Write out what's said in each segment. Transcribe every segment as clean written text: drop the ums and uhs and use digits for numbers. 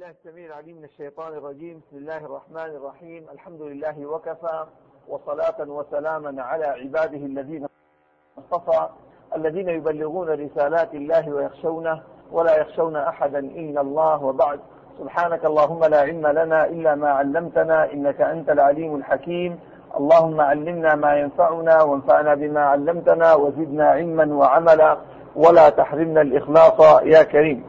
بالله السميع العليم من الشيطان الرجيم. بسم الله الرحمن الرحيم. الحمد لله وكفى، وصلاة وسلاما على عباده الذين اصطفى، الذين يبلغون رسالات الله ويخشونه ولا يخشون أحدا إلا الله، وبعد. سبحانك اللهم لا علم لنا إلا ما علمتنا، إنك أنت العليم الحكيم. اللهم علمنا ما ينفعنا وانفعنا بما علمتنا وزدنا علما وعملا ولا تحرمنا الإخلاص يا كريم.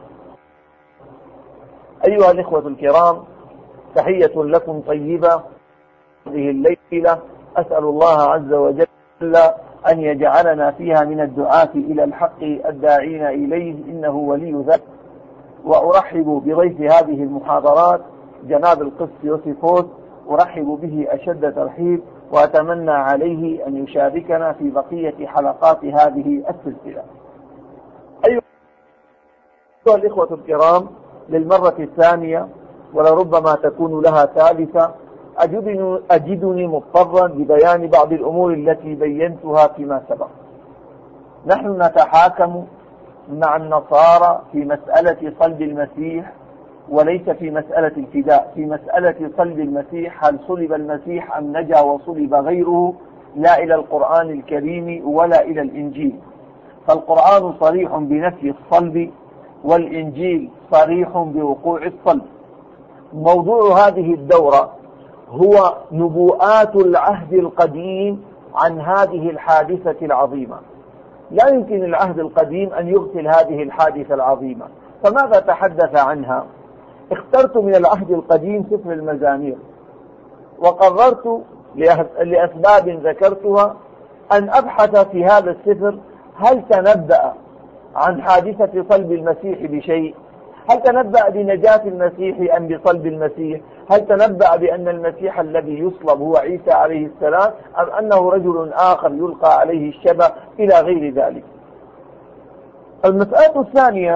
أيها الإخوة الكرام، تحية لكم طيبة هذه الليلة. أسأل الله عز وجل أن يجعلنا فيها من الدعاة إلى الحق الداعين إليه، إنه ولي ذلك. وأرحب بضيف هذه المحاضرات جناب القس يوسيفوس، أرحب به أشد ترحيب، وأتمنى عليه أن يشاركنا في بقية حلقات هذه السلسلة. أيها الإخوة الكرام، للمرة الثانية ولربما تكون لها ثالثة أجدني مضطرا لبيان بعض الأمور التي بينتها فيما سبق. نحن نتحاكم مع النصارى في مسألة صلب المسيح، وليس في مسألة الفداء. في مسألة صلب المسيح، هل صلب المسيح أم نجا وصلب غيره؟ لا إلى القرآن الكريم ولا إلى الإنجيل. فالقرآن صريح بنفي الصلب، والإنجيل صريح بوقوع الصلب. موضوع هذه الدورة هو نبوءات العهد القديم عن هذه الحادثة العظيمة. لا يمكن العهد القديم أن يغفل هذه الحادثة العظيمة، فماذا تحدث عنها؟ اخترت من العهد القديم سفر المزامير، وقررت لأسباب ذكرتها أن أبحث في هذا السفر هل تنبأ عن حادثة صلب المسيح بشيء؟ هل تنبأ بنجاة المسيح أم بصلب المسيح؟ هل تنبأ بأن المسيح الذي يصلب هو عيسى عليه السلام أم أنه رجل آخر يلقى عليه الشبه إلى غير ذلك؟ المسألة الثانية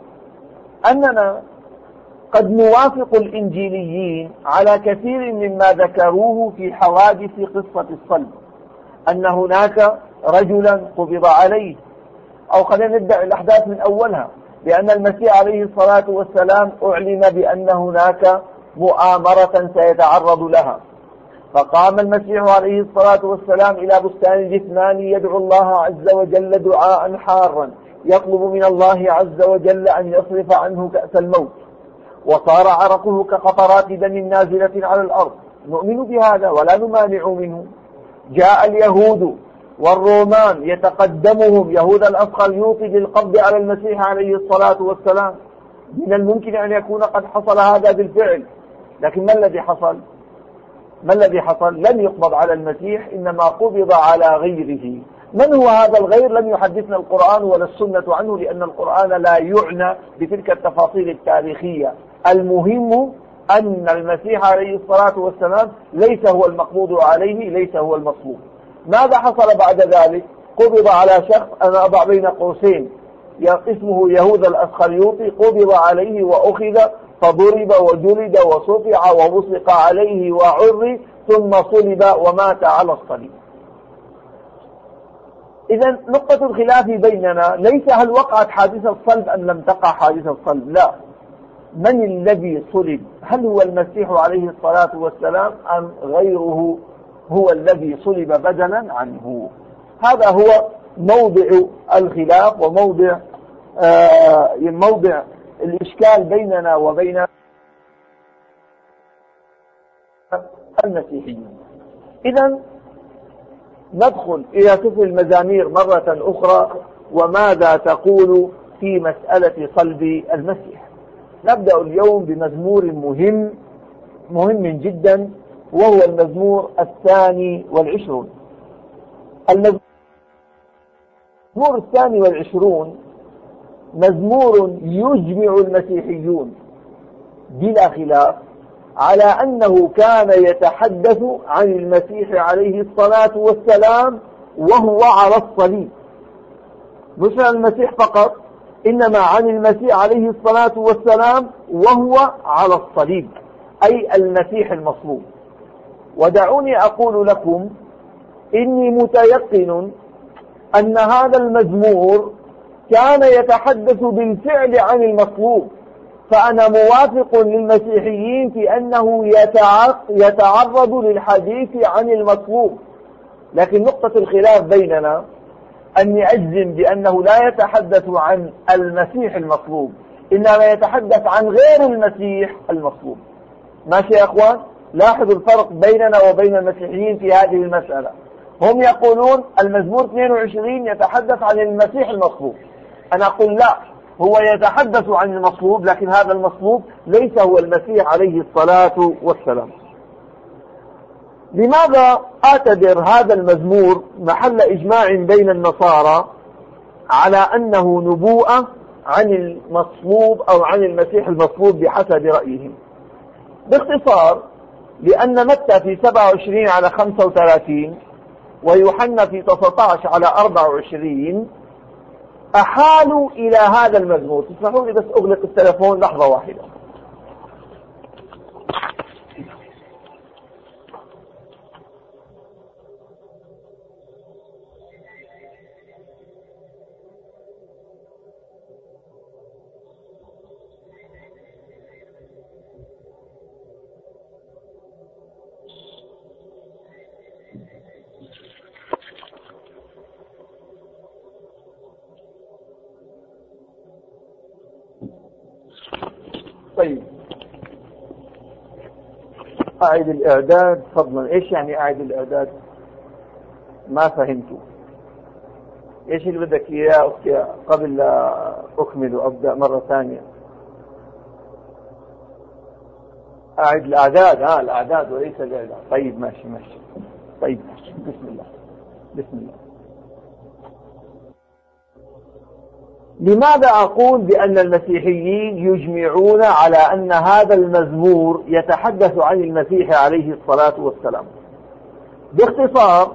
أننا قد نوافق الإنجيليين على كثير مما ذكروه في حوادث قصة الصلب، أن هناك رجلا قبض عليه، أو خلينا نبدأ الأحداث من أولها، بأن المسيح عليه الصلاة والسلام أعلم بأن هناك مؤامرة سيتعرض لها، فقام المسيح عليه الصلاة والسلام إلى بستان جثماني يدعو الله عز وجل دعاء حارا، يطلب من الله عز وجل أن يصرف عنه كأس الموت، وصار عرقه كقطرات دم نازلة على الأرض. نؤمن بهذا ولا نمانع منه. جاء اليهود والرومان يتقدمهم يهود الأسخريوطي للقبض على المسيح عليه الصلاة والسلام. من الممكن أن يكون قد حصل هذا بالفعل، لكن ما الذي حصل؟ لم يقبض على المسيح، إنما قبض على غيره. من هو هذا الغير؟ لم يحدثنا القرآن ولا السنة عنه، لأن القرآن لا يعنى بتلك التفاصيل التاريخية. المهم أن المسيح عليه الصلاة والسلام ليس هو المقبوض عليه، ليس هو المصلوب. ماذا حصل بعد ذلك؟ قبض على شخص أنا أضع بين قوسين اسمه يهوذا الأسخريوطي، قبض عليه وأخذ فضرب وجلد وصفع وبصق عليه وعري، ثم صلب ومات على الصليب. إذا نقطة الخلاف بيننا ليس هل وقعت حادثة الصلب أم لم تقع حادثة الصلب، لا. من الذي صلب؟ هل هو المسيح عليه الصلاة والسلام أم غيره هو الذي صلب بدلا عنه؟ هذا هو موضع الخلاف وموضع موضع الإشكال بيننا وبين المسيحيين. إذن ندخل إلى سفر المزامير مرة أخرى، وماذا تقول في مسألة صلب المسيح. نبدأ اليوم بمزمور مهم جدا، وهو المزمور 22. المزمور 22 مزمور يجمع المسيحيون بلا خلاف على أنه كان يتحدث عن المسيح عليه الصلاة والسلام وهو على الصليب، مش عن المسيح فقط، إنما عن المسيح عليه الصلاة والسلام وهو على الصليب، أي المسيح المصلوب. ودعوني أقول لكم إني متيقن أن هذا المزمور كان يتحدث بالفعل عن المصلوب، فأنا موافق للمسيحيين في أنه يتعرض للحديث عن المصلوب، لكن نقطة الخلاف بيننا أني أجزم بأنه لا يتحدث عن المسيح المصلوب، إنما يتحدث عن غير المسيح المصلوب. ماشي يا أخوان؟ لاحظوا الفرق بيننا وبين المسيحيين في هذه المسألة. هم يقولون المزمور 22 يتحدث عن المسيح المصلوب، أنا أقول لا، هو يتحدث عن المصلوب، لكن هذا المصلوب ليس هو المسيح عليه الصلاة والسلام. لماذا أعتبر هذا المزمور محل إجماع بين النصارى على أنه نبوءة عن المصلوب أو عن المسيح المصلوب بحسب رأيهم؟ باختصار، لأن متى في 27 على 35 ويوحنا في 19 على 24 أحالوا إلى هذا المزمور. تسمحوا لي بس أغلق التلفون لحظة واحدة. طيب، أعيد الإعداد فضلا. إيش يعني أعيد الإعداد؟ ما فهمتوا. إيش اللي بدك إياه أختي قبل لا أكمل وأبدأ مرة ثانية؟ أعيد الأعداد. الأعداد وليس الإعداد. طيب ماشي. طيب ماشي. بسم الله. لماذا أقول بأن المسيحيين يجمعون على أن هذا المزمور يتحدث عن المسيح عليه الصلاة والسلام؟ باختصار،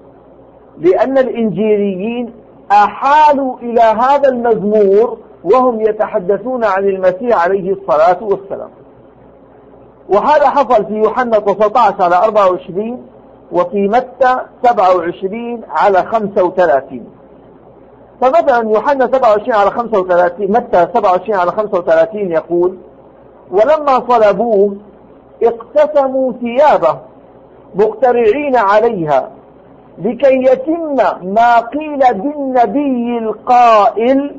لأن الإنجيليين أحالوا إلى هذا المزمور وهم يتحدثون عن المسيح عليه الصلاة والسلام، وهذا حصل في يوحنا 19 على 24 وفي متى 27 على 35. فمثلا يوحنا 27 على 35 متى 27 على 35 يقول: ولما صلبوه اقتسموا ثيابه مقترعين عليها لكي يتم ما قيل بالنبي القائل: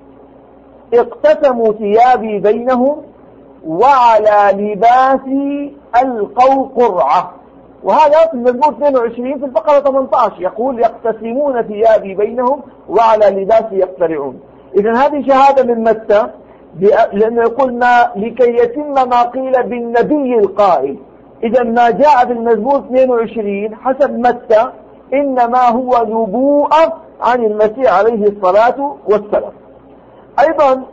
اقتسموا ثيابي بينهم وعلى لباسي ألقوا قرعة. وهذا في المزمور 22 في الفقرة 18 يقول: يقتسمون ثيابي بينهم وعلى لباسي يقترعون. إذن هذه شهادة من متى، لأنه يقول لكي يتم ما قيل بالنبي القائل. إذن ما جاء في المزمور 22 حسب متى إنما هو نبوءة عن المسيح عليه الصلاة والسلام. أيضا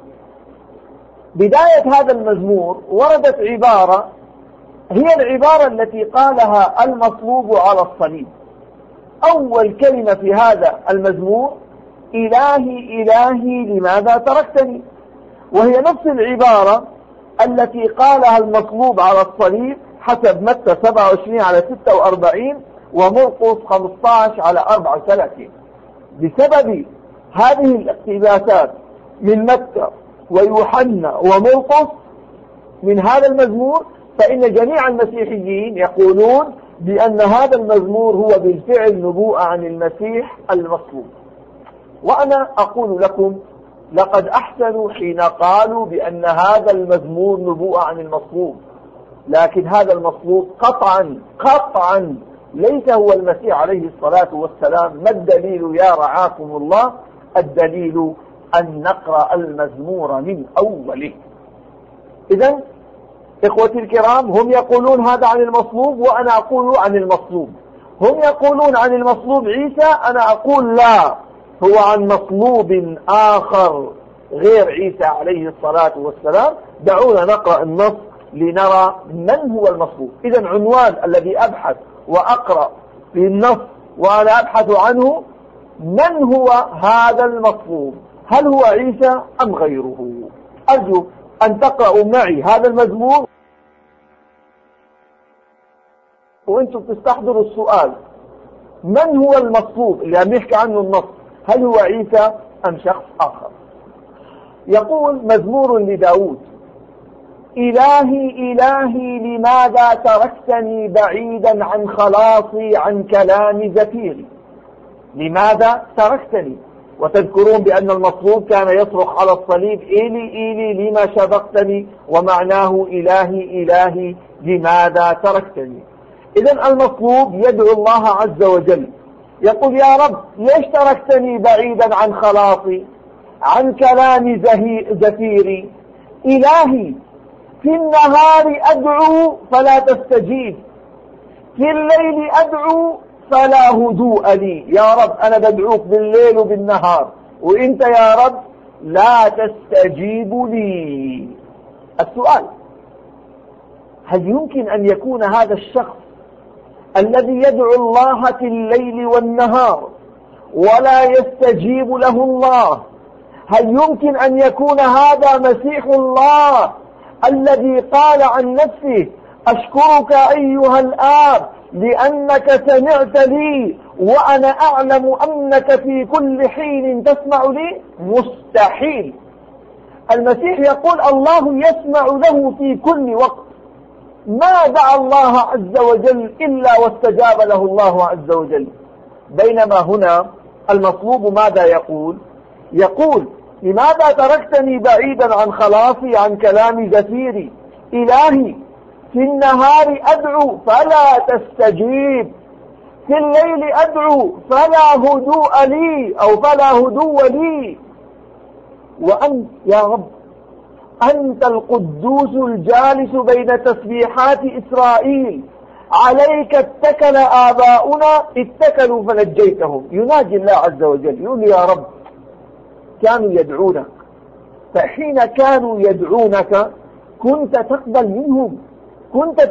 بداية هذا المزمور وردت عبارة هي العبارة التي قالها المصلوب على الصليب. أول كلمة في هذا المزمور: إلهي إلهي لماذا تركتني؟ وهي نفس العبارة التي قالها المصلوب على الصليب حسب متى 27 على 46 ومرقس 15 على 34. بسبب هذه الاقتباسات من متى ويوحنا ومرقس من هذا المزمور، فإن جميع المسيحيين يقولون بأن هذا المزمور هو بالفعل نبوءة عن المسيح المصلوب. وأنا أقول لكم لقد أحسنوا حين قالوا بأن هذا المزمور نبوءة عن المصلوب، لكن هذا المصلوب قطعا ليس هو المسيح عليه الصلاة والسلام. ما الدليل يا رعاكم الله؟ الدليل أن نقرأ المزمور من أوله. إذن إخوتي الكرام، هم يقولون هذا عن المصلوب وأنا أقول عن المصلوب. هم يقولون عن المصلوب عيسى، أنا أقول لا، هو عن مصلوب آخر غير عيسى عليه الصلاة والسلام. دعونا نقرأ النص لنرى من هو المصلوب. إذن عنوان الذي أبحث وأقرأ في النص وأنا أبحث عنه: من هو هذا المصلوب؟ هل هو عيسى أم غيره؟ أرجو أن تقرأوا معي هذا المزمور وأنتم تستحضروا السؤال: من هو المصلوب اللي عم يحكي عنه النص؟ هل هو عيسى أم شخص آخر؟ يقول: مزمور لداود. إلهي إلهي لماذا تركتني بعيدا عن خلاصي عن كلام زفيري. لماذا تركتني؟ وتذكرون بأن المطلوب كان يصرخ على الصليب إيلي إيلي لما شبقتني، ومعناه إلهي إلهي لماذا تركتني. إذن المطلوب يدعو الله عز وجل، يقول يا رب ليش تركتني بعيدا عن خلاصي عن كلام زفيري. إلهي في النهار أدعو فلا تستجيب، في الليل أدعو فلا هدوء لي. يا رب أنا بدعوك بالليل وبالنهار وإنت يا رب لا تستجيب لي. السؤال: هل يمكن أن يكون هذا الشخص الذي يدعو الله في الليل والنهار ولا يستجيب له الله، هل يمكن أن يكون هذا مسيح الله الذي قال عن نفسه أشكرك أيها الآب لأنك سمعت لي وأنا أعلم أنك في كل حين تسمع لي؟ مستحيل. المسيح يقول الله يسمع له في كل وقت. ما دعا الله عز وجل إلا واستجاب له الله عز وجل. بينما هنا المطلوب ماذا يقول؟ يقول لماذا تركتني بعيدا عن خلاصي عن كلام زفيري. إلهي في النهار أدعو فلا تستجيب، في الليل أدعو فلا هدوء لي أو فلا هدوء لي. وأنت يا رب أنت القدوس الجالس بين تسبيحات إسرائيل، عليك اتكل آباؤنا اتكلوا فنجيتهم. يناجي الله عز وجل يقول يا رب كانوا يدعونك، فحين كانوا يدعونك كنت تقبل منهم، كنت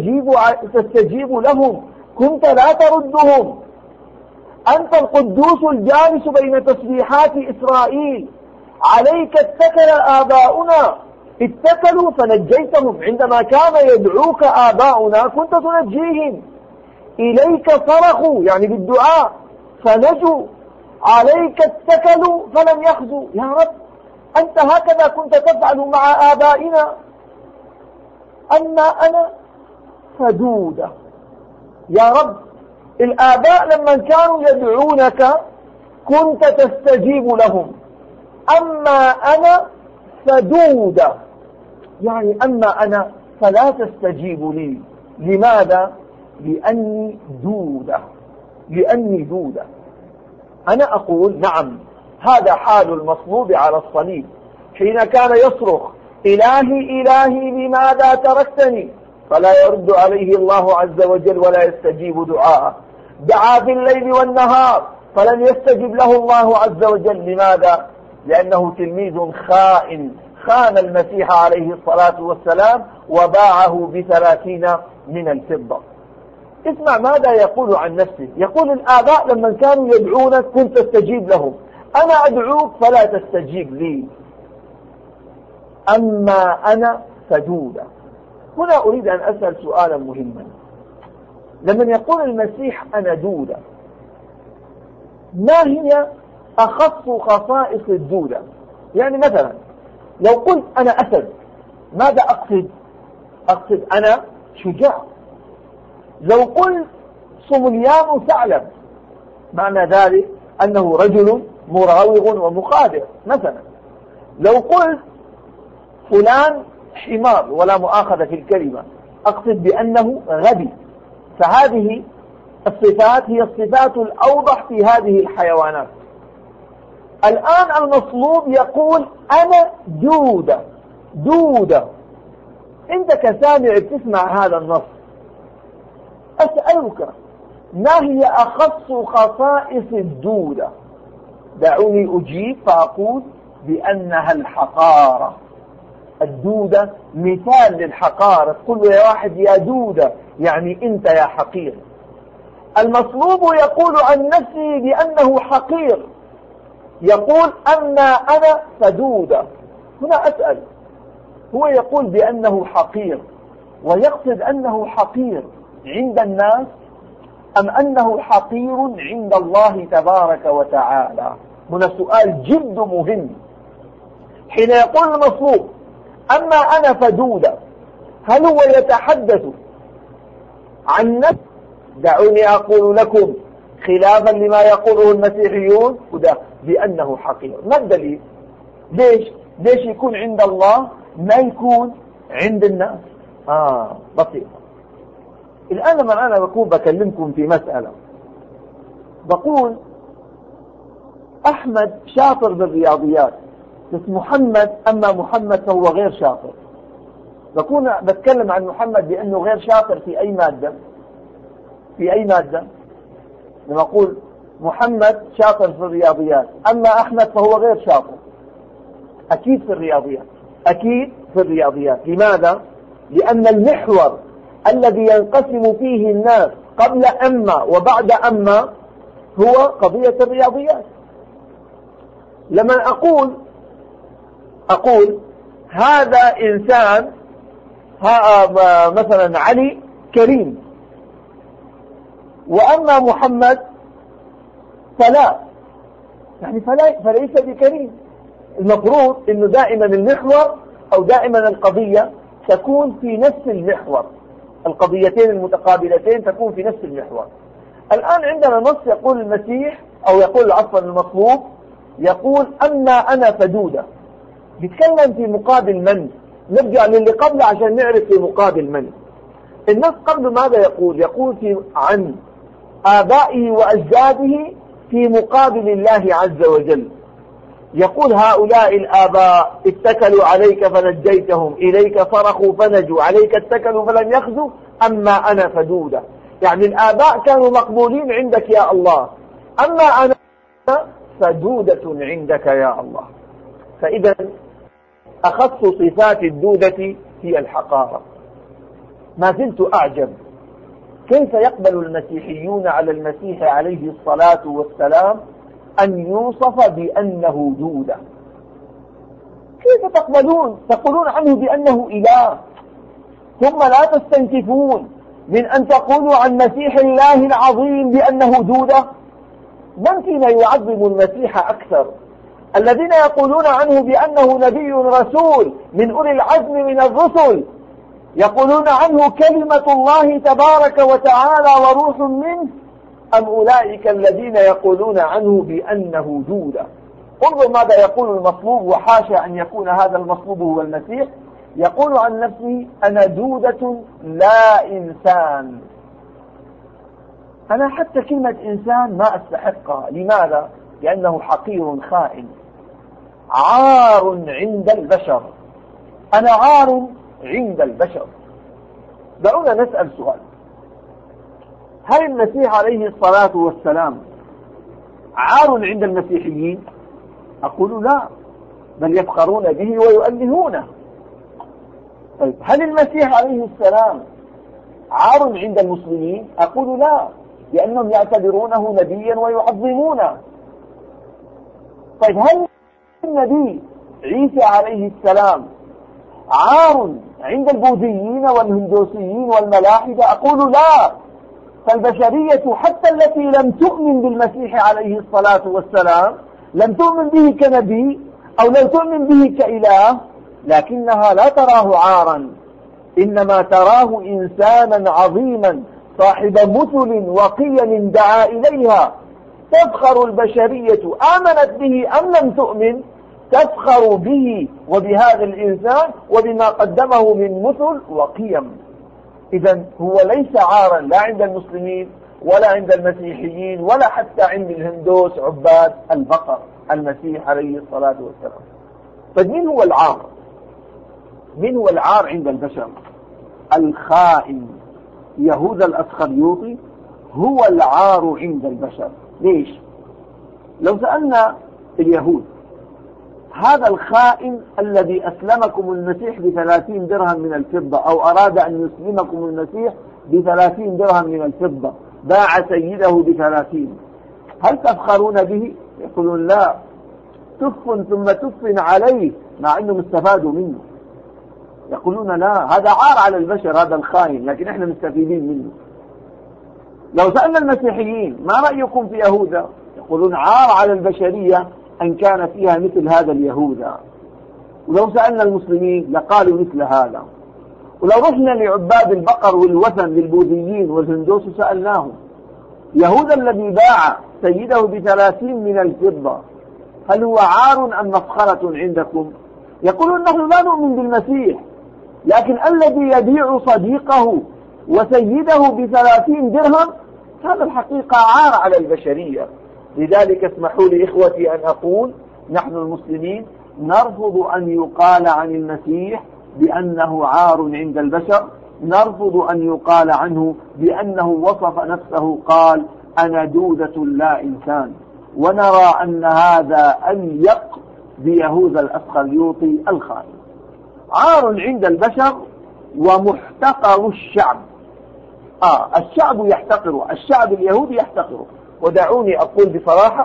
تستجيب لهم، كنت لا تردهم. أنت القدوس الجالس بين تسبيحات إسرائيل، عليك اتكل آباؤنا اتكلوا فنجيتهم. عندما كان يدعوك آباؤنا كنت تنجيهم. إليك صرخوا يعني بالدعاء فنجوا، عليك اتكلوا فلم يخزوا. يا رب أنت هكذا كنت تفعل مع آبائنا. أما أنا فدودة. يا رب الآباء لما كانوا يدعونك كنت تستجيب لهم، أما أنا فدودة، يعني أما أنا فلا تستجيب لي. لماذا؟ لأني دودة، لأني دودة. أنا أقول نعم هذا حال المصلوب على الصليب حين كان يصرخ إلهي إلهي لماذا تركتني، فلا يرد عليه الله عز وجل ولا يستجيب دعاءه. دعا بالليل والنهار فلن يستجب له الله عز وجل. لماذا؟ لأنه تلميذ خائن، خان المسيح عليه الصلاة والسلام وباعه ب30 من الفضة. اسمع ماذا يقول عن نفسه. يقول الآباء لما كانوا يدعونك كنت تستجيب لهم، أنا أدعوك فلا تستجيب لي، أما أنا فدودة. هنا أريد أن أسأل سؤالا مهما. لما يقول المسيح أنا دودة، ما هي أخص خصائص الدودة؟ يعني مثلا لو قلت أنا أسد ماذا أقصد؟ أقصد أنا شجاع. لو قلت صمليان ثعلب معنى ذلك أنه رجل مراوغ ومخادع مثلا. لو قلت فلان حمار ولا مؤاخذة في الكلمة أقصد بأنه غبي. فهذه الصفات هي الصفات الأوضح في هذه الحيوانات. الآن المصلوب يقول أنا دودة. دودة، أنت كسامع بتسمع هذا النص، أسألك ما هي أخص خصائص الدودة؟ دعوني أجيب فأقول بأنها الحقارة. الدودة مثال للحقارة. تقول له يا واحد يا دودة يعني أنت يا حقير. المصلوب يقول عن نفسه بأنه حقير، يقول أما أنا فدودة. هنا أسأل، هو يقول بأنه حقير ويقصد أنه حقير عند الناس أم أنه حقير عند الله تبارك وتعالى؟ هنا سؤال جد مهم. حين يقول المصلوب أما أنا فدودة، هل هو يتحدث عن نفسه؟ دعوني أقول لكم خلافا لما يقوله المسيحيون وده بأنه حقير. ما الدليل؟ ليش يكون عند الله ما يكون عند الناس؟ بسيط. الآن لما أنا بكلمكم في مسألة، بقول أحمد شاطر بالرياضيات بس محمد، أما محمد فهو غير شاطر. بتكلم عن محمد بأنه غير شاطر في أي مادة؟ لما أقول محمد شاطر في الرياضيات أما أحمد فهو غير شاطر، أكيد في الرياضيات. لماذا؟ لأن المحور الذي ينقسم فيه الناس قبل أما وبعد أما هو قضية الرياضيات. لما أقول هذا إنسان، مثلا علي كريم، وأما محمد فلا، يعني فليس بكريم. المفروض أنه دائما المحور أو دائما القضية تكون في نفس المحور، القضيتين المتقابلتين تكون في نفس المحور. الآن عندنا نص يقول المسيح، أو يقول عفوا المصلوب، يقول أما أنا فدودة. بيتكلم في مقابل من؟ نرجع للي قبل عشان نعرف في مقابل من. النص قبل ماذا يقول؟ يقول عن آبائه وأجداده في مقابل الله عز وجل. يقول هؤلاء الآباء اتكلوا عليك فنجيتهم، إليك صرخوا فنجوا، عليك اتكلوا فلم يخزوا، أما أنا فدودة. يعني الآباء كانوا مقبولين عندك يا الله، أما أنا فدودة عندك يا الله. فإذا أخص صفات الدودة هي الحقارة. ما زلت أعجب كيف يقبل المسيحيون على المسيح عليه الصلاة والسلام أن يوصف بأنه دودة. كيف تقولون عنه بأنه إله، ثم لا تستنكفون من أن تقولوا عن مسيح الله العظيم بأنه دودة؟ من فينا يعظم المسيح أكثر؟ الذين يقولون عنه بأنه نبي رسول من أولي العزم من الرسل، يقولون عنه كلمة الله تبارك وتعالى وروح منه، أم أولئك الذين يقولون عنه بأنه دودة؟ انظر ماذا يقول المصلوب، وحاشا أن يكون هذا المصلوب هو المسيح. يقول عن نفسه أنا دودة لا إنسان. أنا حتى كلمة إنسان ما أستحقها. لماذا؟ لأنه حقير خائن، عار عند البشر. أنا عار عند البشر. دعونا نسأل سؤال، هل المسيح عليه الصلاة والسلام عار عند المسيحيين؟ أقول لا، بل يفخرون به ويؤلهونه. طيب هل المسيح عليه السلام عار عند المسلمين؟ أقول لا، لأنهم يعتبرونه نبيا ويعظمونه. طيب هل النبي عيسى عليه السلام عار عند البوذيين والهندوسيين والملاحدة؟ أقول لا، فالبشرية حتى التي لم تؤمن بالمسيح عليه الصلاة والسلام، لم تؤمن به كنبي أو لم تؤمن به كإله، لكنها لا تراه عارا، إنما تراه إنسانا عظيما صاحب مثل وقيم دعا إليها. تفخر البشرية آمنت به أم لم تؤمن، تفخر به وبهذا الإنسان وبما قدمه من مثل وقيم. إذن هو ليس عارا لا عند المسلمين ولا عند المسيحيين ولا حتى عند الهندوس عباد البقر، المسيح عليه الصلاة والسلام. فمن هو العار؟ من هو العار عند البشر؟ الخائن يهوذا الأسخريوطي هو العار عند البشر. ليش؟ لو سألنا اليهود هذا الخائن الذي أسلمكم المسيح ب30 درهم من الفضة، أو أراد أن يسلمكم المسيح ب30 درهم من الفضة، باع سيده ب30، هل تفخرون به؟ يقولون لا، تف ثم تف عليه، مع أنهم استفادوا منه. يقولون لا، هذا عار على البشر هذا الخائن، لكن احنا مستفيدين منه. لو سألنا المسيحيين ما رأيكم في يهوذا؟ يقولون عار على البشرية أن كان فيها مثل هذا اليهوذا. ولو سألنا المسلمين لقالوا مثل هذا. ولو رحنا لعباد البقر والوثن للبوذيين والهندوس سألناهم: يهوذا الذي باع سيده ب30 من الفضة هل هو عار أم مفخرة عندكم؟ يقولون: نحن لا نؤمن بالمسيح، لكن الذي يبيع صديقه وسيده ب30 درهم هذا الحقيقة عار على البشرية. لذلك اسمحوا لي إخوتي أن أقول: نحن المسلمين نرفض أن يقال عن المسيح بأنه عار عند البشر، نرفض أن يقال عنه بأنه وصف نفسه قال: أنا دودة لا إنسان. ونرى أن هذا أليق بيهوذا الأسخريوطي الخائن. عار عند البشر ومحتقر الشعب. الشعب يحتقره، الشعب اليهودي يحتقره. ودعوني أقول بصراحة: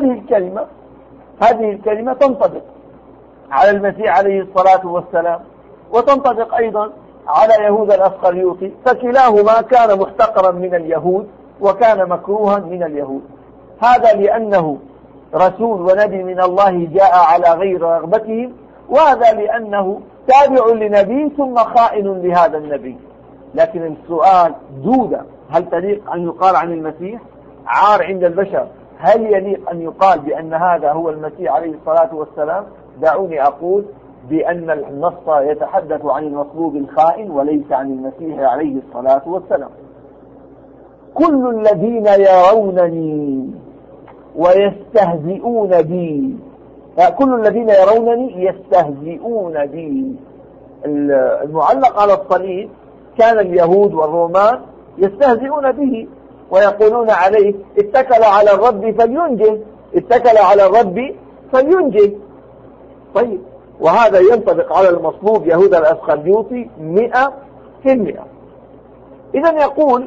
هذه الكلمة تنطبق على المسيح عليه الصلاة والسلام، وتنطبق أيضا على يهوذا الأسخريوطي، فكلاهما كان محتقرا من اليهود وكان مكروها من اليهود. هذا لأنه رسول ونبي من الله جاء على غير رغبتهم، وهذا لأنه تابع لنبي ثم خائن لهذا النبي. لكن السؤال: دودة هل تليق أن يقال عن المسيح؟ عار عند البشر هل يليق أن يقال بأن هذا هو المسيح عليه الصلاة والسلام؟ دعوني أقول بأن النص يتحدث عن المصلوب الخائن وليس عن المسيح عليه الصلاة والسلام. كل الذين يرونني ويستهزئون بي، كل الذين يرونني يستهزئون بي. المعلق على الصليب كان اليهود والرومان يستهزئون به ويقولون عليه: اتكل على الرب فلينجه، اتكل على الرب فلينجه. طيب، وهذا ينطبق على المصلوب يهوذا الأسخريوطي 100%. إذن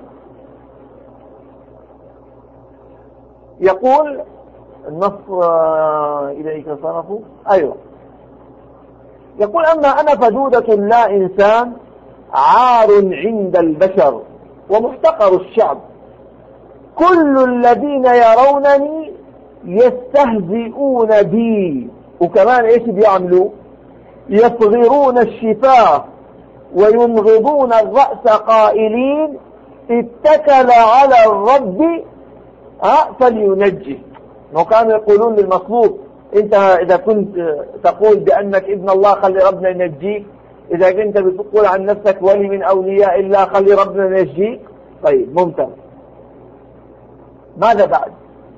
يقول النص إليك صرفوا يقول: أما أنا فدودة لا إنسان، عار عند البشر ومحتقر الشعب. كل الذين يرونني يستهزئون بي. وكمان إيش بيعملوا؟ يصغرون الشفاه وينغضون الرأس قائلين: اتكل على الرب فلينجه. وكانوا يقولون للمصلوب: انت اذا كنت تقول بانك ابن الله خلي ربنا ينجيك، اذا كنت بتقول عن نفسك ولي من اولياء الله خلي ربنا ينجيك. طيب، ممتاز. ماذا بعد؟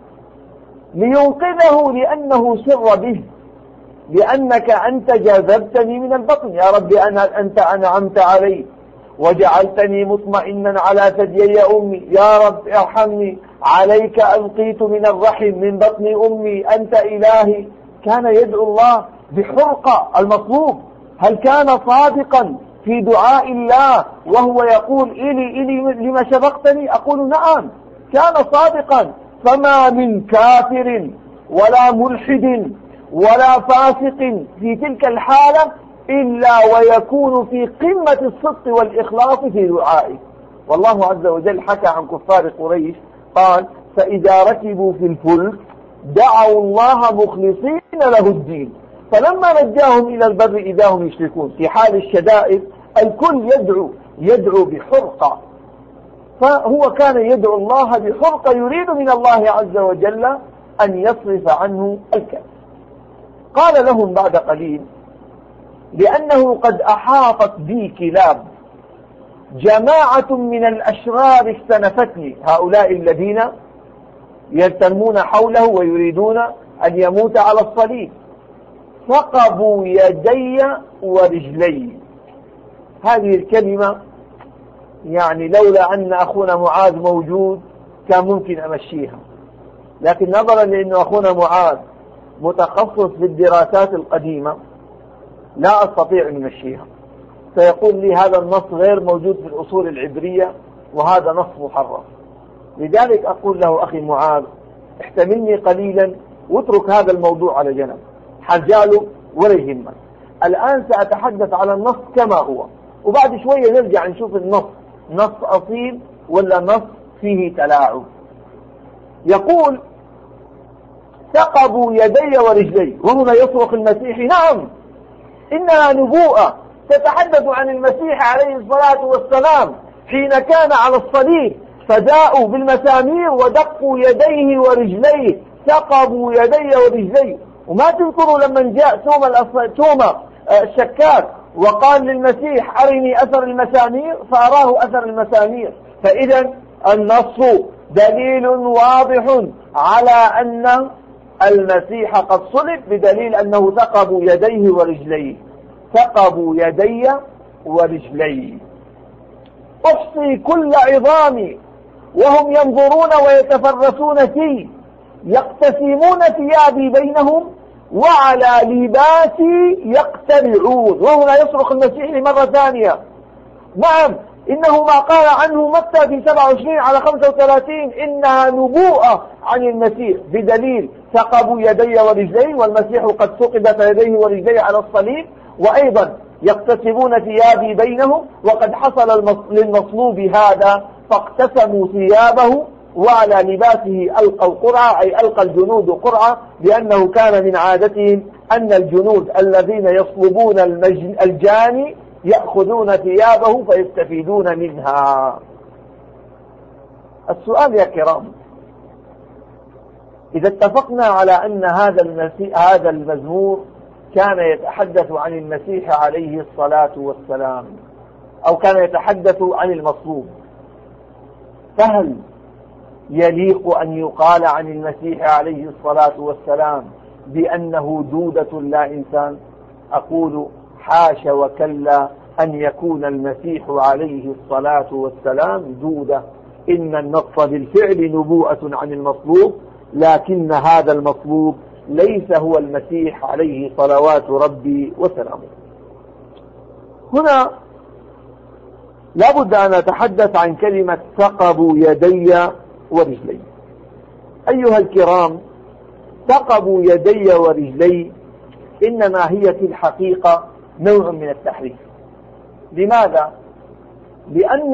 لينقذه لانه سر به، لانك انت جذبتني من البطن يا ربي، انت انعمت علي وجعلتني مطمئنا على ثديي امي، يا رب ارحمني، عليك ألقيت من الرحم من بطن أمي، أنت إلهي. كان يدعو الله بحرقة. المطلوب: هل كان صادقا في دعاء الله وهو يقول: إلي لما شبقتني؟ أقول: نعم، كان صادقا. فما من كافر ولا ملحد ولا فاسق في تلك الحالة إلا ويكون في قمة الصدق والإخلاص في دعائه. والله عز وجل حكى عن كفار قريش قال: فإذا ركبوا في الفلك دعوا الله مخلصين له الدين، فلما نجاهم إلى البر إذا هم يشركون. في حال الشدائد الكل يدعو بحرقة، فهو كان يدعو الله بحرقة، يريد من الله عز وجل أن يصرف عنه الكذب. قال لهم بعد قليل: لأنه قد أحاطت بي كلاب، جماعة من الأشرار استنفتني، هؤلاء الذين يلتمون حوله ويريدون أن يموت على الصليب، ثقبوا يدي ورجلي. هذه الكلمة يعني لولا أن أخونا معاذ موجود كان ممكن أمشيها، لكن نظرا لأن أخونا معاذ متخصص بالدراسات القديمة لا أستطيع أن أمشيها. سيقول لي: هذا النص غير موجود في الأصول العبرية وهذا نص محرف. لذلك أقول له: أخي معاذ، احتملني قليلا واترك هذا الموضوع على جنب، حرجاله ولا يهمك. الآن سأتحدث على النص كما هو، وبعد شوية نرجع نشوف النص نص أصيل ولا نص فيه تلاعب. يقول: ثقبوا يدي ورجلي. وهنا يصرخ المسيحي: نعم، إنها نبوءة تتحدث عن المسيح عليه الصلاة والسلام حين كان على الصليب، فجاءوا بالمسامير ودقوا يديه ورجليه، ثقبوا يديه ورجليه. وما تذكروا لما جاء توما الشكاك وقال للمسيح أرني أثر المسامير، فأراه أثر المسامير. فإذا النص دليل واضح على أن المسيح قد صلب، بدليل أنه ثقبوا يديه ورجليه، ثقبوا يدي ورجلي. أحصي كل عظامي وهم ينظرون ويتفرسون في، يقتسمون ثيابي بينهم وعلى لباسي يقترعون. وهنا يصرخ المسيح لمرة ثانية. نعم، إنه ما قال عنه متى في 27 على 35 إنها نبوءة عن المسيح، بدليل ثقبوا يدي ورجلي، والمسيح قد ثقبت يديه ورجليه على الصليب. وأيضا يقتسمون ثيابي بينهم، وقد حصل للمصلوب هذا فاقتسموا ثيابه، وعلى لباسه ألقوا قرعة، أي ألقى الجنود قرعة، لأنه كان من عادتهم أن الجنود الذين يصلبون الجاني يأخذون ثيابه فيستفيدون منها. السؤال يا كرام، إذا اتفقنا على أن هذا المزمور كان يتحدث عن المسيح عليه الصلاة والسلام، أو كان يتحدث عن المصلوب، فهل يليق أن يقال عن المسيح عليه الصلاة والسلام بأنه دودة لا إنسان؟ أقول حاش وكلا أن يكون المسيح عليه الصلاة والسلام دودة. إن النص بالفعل نبوءة عن المصلوب، لكن هذا المصلوب ليس هو المسيح عليه صلوات ربي وسلامه. هنا لابد أن نتحدث عن كلمة ثقبوا يدي ورجلي. أيها الكرام، ثقبوا يدي ورجلي إنما هي في الحقيقة نوع من التحريف. لماذا؟ لأن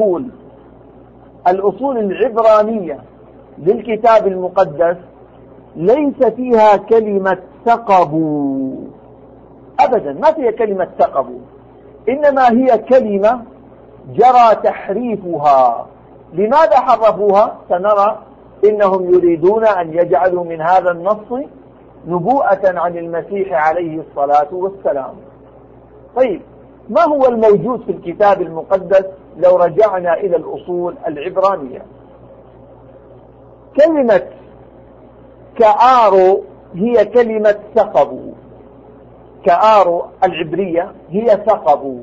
الأصول العبرانية للكتاب المقدس ليس فيها كلمة ثقبوا أبدا، ما فيها كلمة ثقبوا، إنما هي كلمة جرى تحريفها. لماذا حرفوها؟ سنرى. إنهم يريدون أن يجعلوا من هذا النص نبوءة عن المسيح عليه الصلاة والسلام. طيب، ما هو الموجود في الكتاب المقدس لو رجعنا إلى الأصول العبرانية؟ كلمة كآرو هي كلمة ثقبوا. كآرو العبرية هي ثقبوا،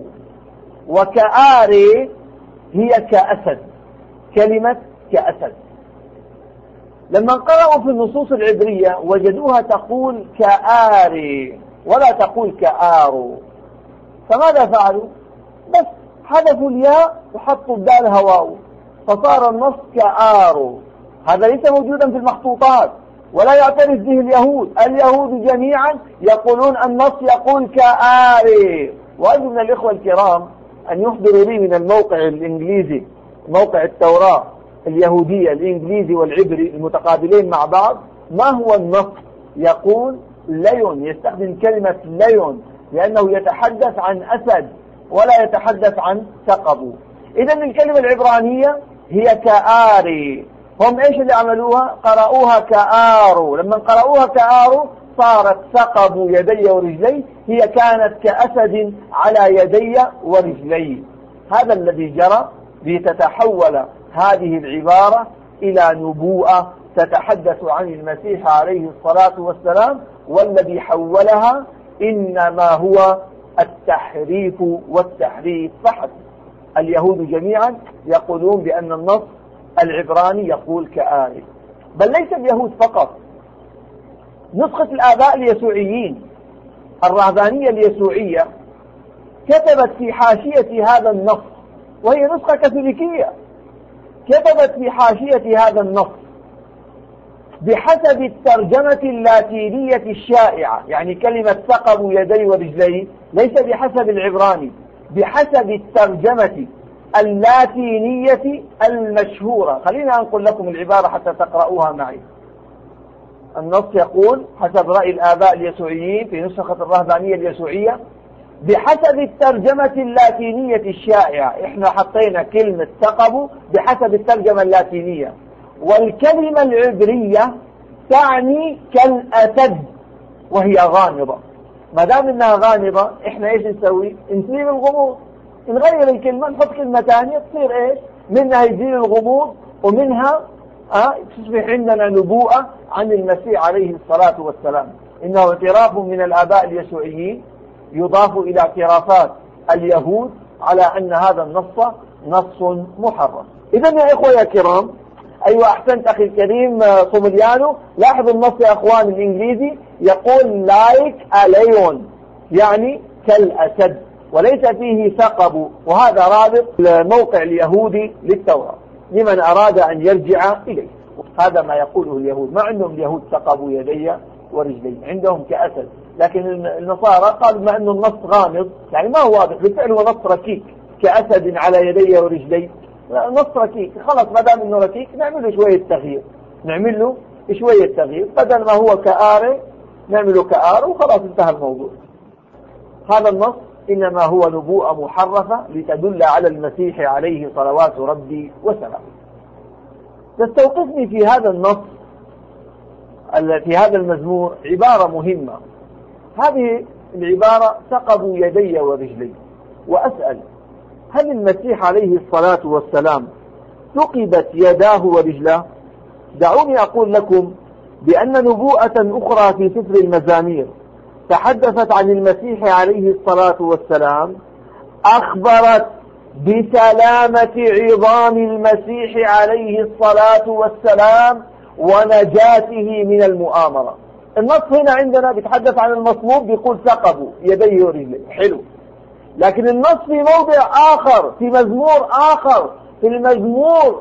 وكآري هي كأسد، كلمة كأسد. لما قرأوا في النصوص العبرية وجدوها تقول كآري ولا تقول كآرو، فماذا فعلوا؟ بس حذفوا الياء وحطوا بدالها واو، فصار النص كآرو. هذا ليس موجودا في المخطوطات ولا يعترف به اليهود جميعا يقولون النص يقول كآري. وأرجو من الإخوة الكرام أن يحضروا لي من الموقع الإنجليزي، موقع التوراة اليهودية الإنجليزي والعبري المتقابلين مع بعض، ما هو النص. يقول ليون، يستخدم كلمة ليون لأنه يتحدث عن أسد ولا يتحدث عن ثقب. إذن الكلمة العبرانية هي كآري. هم إيش اللي عملوها؟ قرأوها كآرو. لما قرأوها كآرو صارت ثقب يدي ورجلي، هي كانت كأسد على يدي ورجلي. هذا الذي جرى، لتتحول هذه العبارة إلى نبوءة تتحدث عن المسيح عليه الصلاة والسلام، والذي حولها إنما هو التحريف والتحريف فحسب. اليهود جميعا يقولون بأن النص العبراني يقول كآري، بل ليس اليهود فقط. نسخة الآباء اليسوعيين الرهبانية اليسوعية كتبت في حاشية هذا النص، وهي نسخة كاثوليكية، كتبت في حاشية هذا النص بحسب الترجمة اللاتينية الشائعة، يعني كلمة ثقب يدي ورجلي ليس بحسب العبراني، بحسب الترجمة اللاتينية المشهورة. خلينا أنقل لكم العبارة حتى تقرأوها معي. النص يقول حسب رأي الآباء اليسوعيين في نسخة الرهبانية اليسوعية: بحسب الترجمة اللاتينية الشائعة. احنا حطينا كلمة ثقب بحسب الترجمة اللاتينية، والكلمة العبرية تعني كالأسد وهي غامضة. ما دام انها غامضة احنا ايش نسوي؟ نزيل الغموض، نغير الكلمة، نحط كلمة ثانية تصير ايش؟ منها يزيل الغموض، ومنها تصبح عندنا نبوءة عن المسيح عليه الصلاة والسلام. إنه اعتراف من الآباء اليسوعيين يضاف إلى اعترافات اليهود على أن هذا النص نص محرف. إذا يا إخوة يا كرام، أيوة أحسنت أخي الكريم صومليانو، لاحظوا النص يا أخوان الإنجليزي يقول like a lion، يعني كالأسد، وليس فيه ثقب. وهذا رابط الموقع اليهودي للتوراة لمن أراد أن يرجع إليه. هذا ما يقوله اليهود، ما عندهم اليهود ثقبوا يدي ورجلي، عندهم كأسد. لكن النصارى قالوا ما أنه النص غامض، يعني ما هو واضح، بالفعل هو نص ركيك، كأسد على يدي ورجلي، نص ركيك. خلاص ما دام انه ركيك نعمل له شوية تغيير، نعمل له شوية تغيير، بدل ما هو كآرة نعمله كآرة وخلاص انتهى الموضوع. هذا النص إنما هو نبوءة محرفة لتدل على المسيح عليه صلوات ربي وسلامه. تستوقفني في هذا النص في هذا المزمور عبارة مهمة. هذه العبارة ثقبوا يدي ورجلي، وأسأل هل المسيح عليه الصلاة والسلام ثقبت يداه ورجلاه؟ دعوني أقول لكم بأن نبوءة أخرى في سفر المزامير تحدثت عن المسيح عليه الصلاة والسلام، أخبرت بسلامة عظام المسيح عليه الصلاة والسلام ونجاته من المؤامرة. النص هنا عندنا بيتحدث عن المصلوب، بيقول ثقبوا يديه ورجليه، حلو. لكن النص في موضع آخر، في مزمور آخر، في المزمور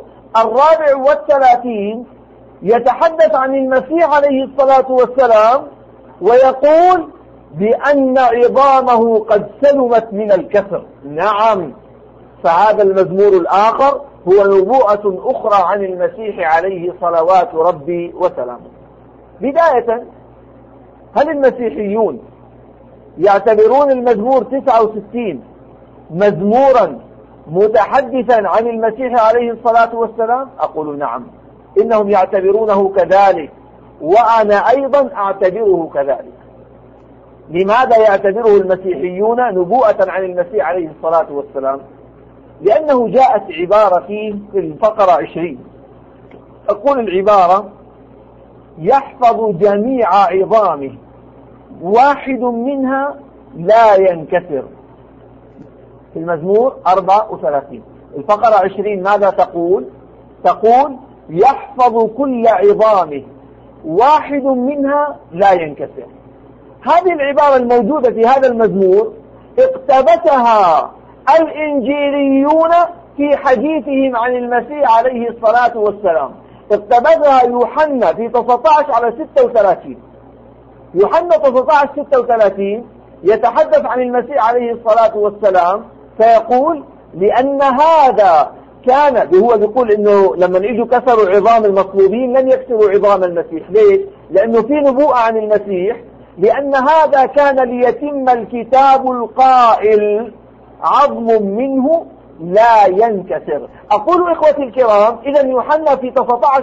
34 يتحدث عن المسيح عليه الصلاة والسلام ويقول بأن عظامه قد سلمت من الكسر. نعم، فهذا المزمور الآخر هو نبوءة أخرى عن المسيح عليه صلوات ربي وسلامه. بداية، هل المسيحيون يعتبرون المزمور 69 مزمورا متحدثا عن المسيح عليه الصلاة والسلام؟ أقول نعم، إنهم يعتبرونه كذلك، وأنا أيضا أعتبره كذلك. لماذا يعتبره المسيحيون نبوءة عن المسيح عليه الصلاة والسلام؟ لأنه جاءت عبارة فيه في الفقرة 20، أقول العبارة: يحفظ جميع عظامه واحد منها لا ينكسر. في المزمور 34 الفقرة 20 ماذا تقول؟ تقول يحفظ كل عظامه واحد منها لا ينكسر. هذه العبارة الموجودة في هذا المزمور اقتبسها الإنجيليون في حديثهم عن المسيح عليه الصلاة والسلام. اقتبسها يوحنا في 19:36. يوحنا 19:36 يتحدث عن المسيح عليه الصلاة والسلام فيقول: لأن هذا كان، هو بيقول إنه لما يجوا كسروا عظام المصلوبين لن يكسروا عظام المسيح. ليش؟ لأنه في نبوءة عن المسيح، لأن هذا كان ليتم الكتاب القائل: عظم منه لا ينكسر. أقول إخوتي الكرام، إذا يوحنا في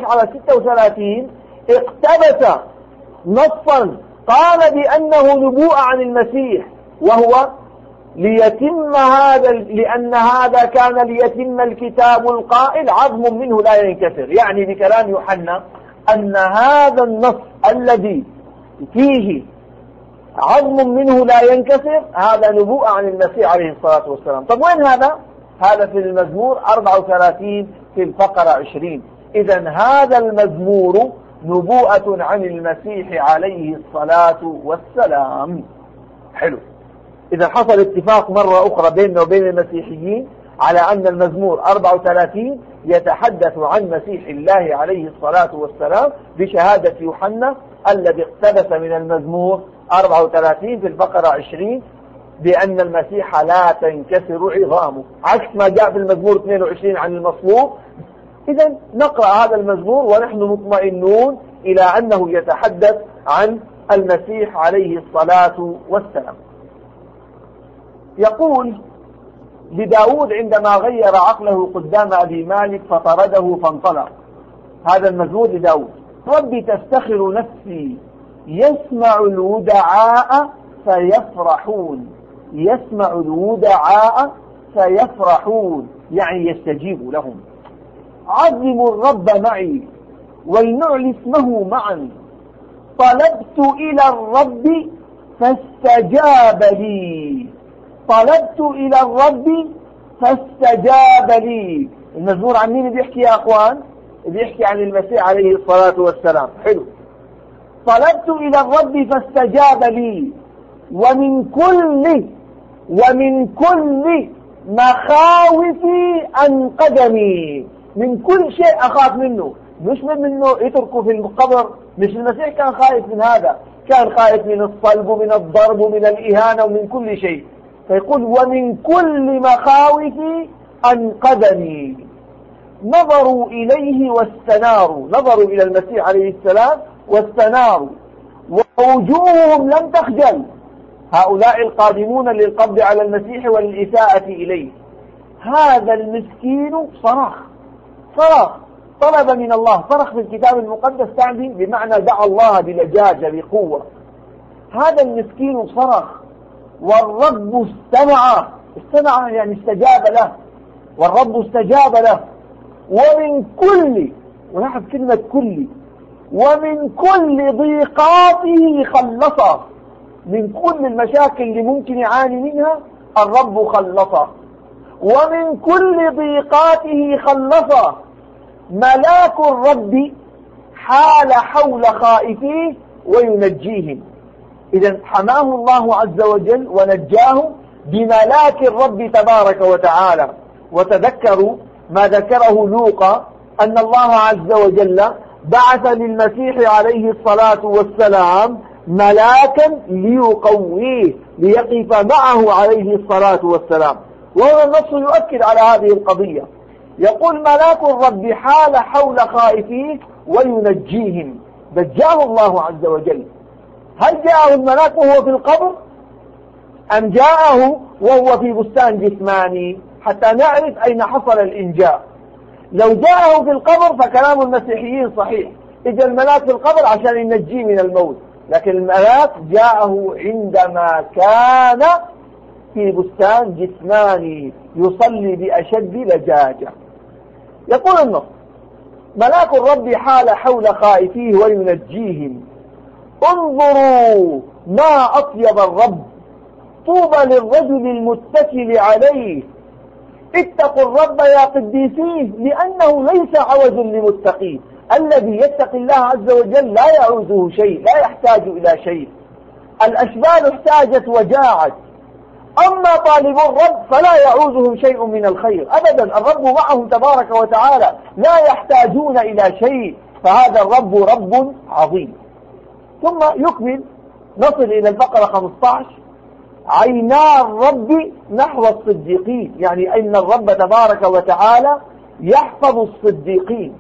19:36 اقتبس نصا قال بأنه نبوءة عن المسيح، وهو ليتم هذا، لأن هذا كان ليتم الكتاب القائل: عظم منه لا ينكسر. يعني بكلام يوحنا أن هذا النص الذي فيه عظم منه لا ينكسر هذا نبوءة عن المسيح عليه الصلاة والسلام. طب وين هذا؟ هذا في المزمور 34 في الفقرة 20. إذن هذا المزمور نبوءة عن المسيح عليه الصلاة والسلام. حلو. إذا حصل اتفاق مرة أخرى بيننا وبين المسيحيين على أن المزمور 34 يتحدث عن مسيح الله عليه الصلاة والسلام بشهادة يوحنا الذي اقتبس من المزمور 34 في الفقرة 20 بأن المسيح لا تنكسر عظامه، عكس ما جاء في المزمور 22 عن المصلوب. إذن نقرأ هذا المزمور ونحن مطمئنون إلى أنه يتحدث عن المسيح عليه الصلاة والسلام. يقول لداود عندما غير عقله قدام أبي مالك فطرده فانطلق، هذا المزمور لداود: ربي تفتخر نفسي يسمع الودعاء فيفرحون، يسمع الودعاء فيفرحون يعني يستجيب لهم. عظموا الرب معي ولنعلي اسمه معا، طلبت إلى الرب فاستجاب لي، طلبت إلى الرب فاستجاب لي. المزمور عن مين بيحكي يا أخوان؟ بيحكي عن المسيح عليه الصلاة والسلام. حلو. طلبت إلى الرب فاستجاب لي ومن كل مخاوفي أنقذني. من كل شيء أخاف منه، مش من منه يتركه في القبر. مش المسيح كان خائف من هذا، كان خائف من الصلب ومن الضرب ومن الإهانة ومن كل شيء. فيقول ومن كل مخاوفي أنقذني. نظروا إليه واستناروا، نظروا إلى المسيح عليه السلام واستناروا، ووجوههم لم تخجل. هؤلاء القادمون للقبض على المسيح والإساءة إليه. هذا المسكين صرخ، طلب من الله. صرخ في الكتاب المقدس تعني بمعنى دعا الله بلجاجة بقوة. هذا المسكين صرخ والرب استمع يعني استجاب له، والرب استجاب له. ومن كل، ولاحظ كلمة كل، ومن كل ضيقاته خلصه. من كل المشاكل اللي ممكن يعاني منها الرب خلصه. ومن كل ضيقاته خلصه. ملاك الرب حال حول خائفيه وينجيهم. إذن حماه الله عز وجل ونجاه بملاك الرب تبارك وتعالى. وتذكروا ما ذكره لوقا أن الله عز وجل بعث للمسيح عليه الصلاة والسلام ملاكا ليقويه ليقف معه عليه الصلاة والسلام. وهذا النص يؤكد على هذه القضية. يقول ملاك الرب حال حول خائفيه وينجيهم. نجاه الله عز وجل. هل جاءه الملاك وهو في القبر أم جاءه وهو في بستان جثماني؟ حتى نعرف أين حصل الإنجاء. لو جاءه في القبر فكلام المسيحيين صحيح، إجا الملاك في القبر عشان ينجيه من الموت، لكن الملاك جاءه عندما كان في بستان جثماني يصلي بأشد لجاجة. يقول النص ملاك الرب حال حول خائفيه وينجيهم. انظروا ما أطيب الرب، طوبى للرجل المتكل عليه. اتقوا الرب يا قديسيه لأنه ليس عوز لمتقيه. الذي يتقي الله عز وجل لا يعوزه شيء، لا يحتاج إلى شيء. الأشبال احتاجت وجاعت، أما طالب الرب فلا يعوزهم شيء من الخير أبدا. الرب معهم تبارك وتعالى، لا يحتاجون إلى شيء. فهذا الرب رب عظيم. ثم يكمل، نصل إلى البقرة 15. عينا الرب نحو الصديقين، يعني أن الرب تبارك وتعالى يحفظ الصديقين.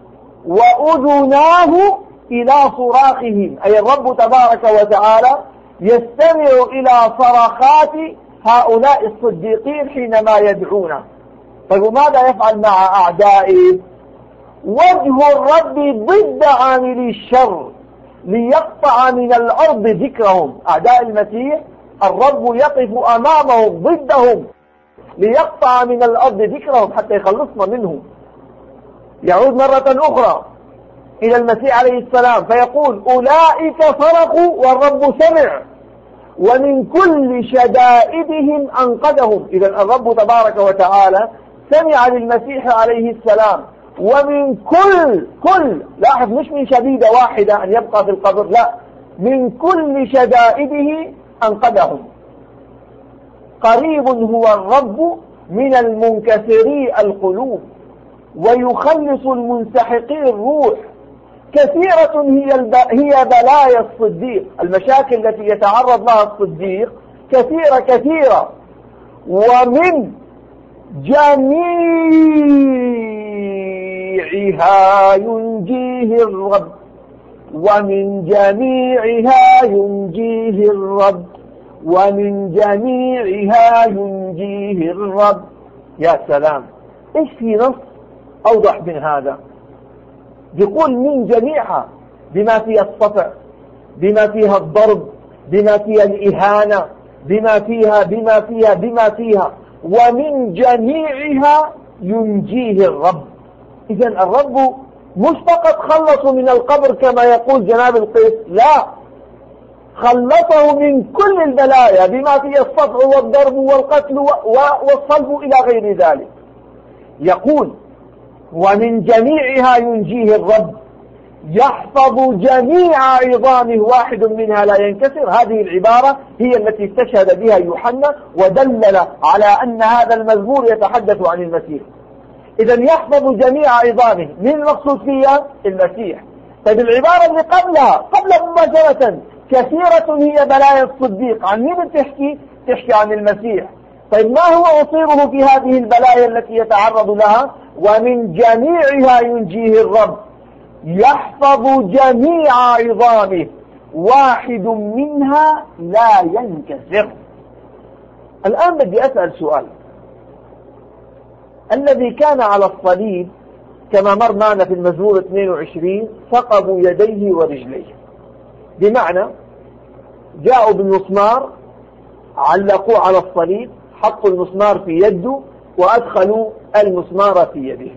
وأذناه إلى صراخهم، أي الرب تبارك وتعالى يستمع إلى صرخات هؤلاء الصديقين حينما يدعونه. طيب ماذا يفعل مع أعدائه؟ وجه الرب ضد عاملي الشر ليقطع من الأرض ذكرهم. أعداء المسيح الرب يقف أمامهم ضدهم ليقطع من الأرض ذكرهم حتى يخلصنا منهم. يعود مرة أخرى إلى المسيح عليه السلام فيقول أولئك صرخوا والرب سمع ومن كل شدائدهم أنقذهم. إذا الرب تبارك وتعالى سمع للمسيح عليه السلام ومن كل لاحظ مش من شديدة واحدة أن يبقى في القبر، لا، من كل شدائده أنقذهم. قريب هو الرب من المنكسري القلوب ويخلص المنسحقي الروح. كثيرة هي بلايا الصديق، المشاكل التي يتعرض لها الصديق كثيرة ومن جميعها ينجيه الرب، ومن جميعها ينجيه الرب ومن جميعها ينجيه الرب. يا سلام، إيش في نص أوضح من هذا؟ يقول من جميعها، بما فيها الصفع، بما فيها الضرب، بما فيها الإهانة، بما فيها ومن جميعها ينجيه الرب. إذن الرب مش فقط خلصه من القبر كما يقول جناب القيس، لا، خلصه من كل البلايا بما فيها الصفع والضرب والقتل والصلب إلى غير ذلك. يقول ومن جميعها ينجيه الرب، يحفظ جميع عظامه، واحد منها لا ينكسر. هذه العبارة هي التي استشهد بها يوحنا ودلل على أن هذا المزمور يتحدث عن المسيح. إذن يحفظ جميع عظامه، من المقصود فيها؟ المسيح. طيب العبارة اللي قبل مباشرة كثيرة هي بلايا الصديق، عن مين بتحكي؟ تحكي عن المسيح. طيب ما هو مصيره في هذه البلايا التي يتعرض لها؟ ومن جميعها ينجيه الرب، يحفظ جميع عظامه، واحد منها لا ينكسر. الآن بدي أسأل سؤال. الذي كان على الصليب كما مر معنا في المزمور 22 ثقبوا يديه ورجليه، بمعنى جاءوا بالمسمار علقوه على الصليب، حطوا المسمار في يده وأدخلوا المسمار في يده.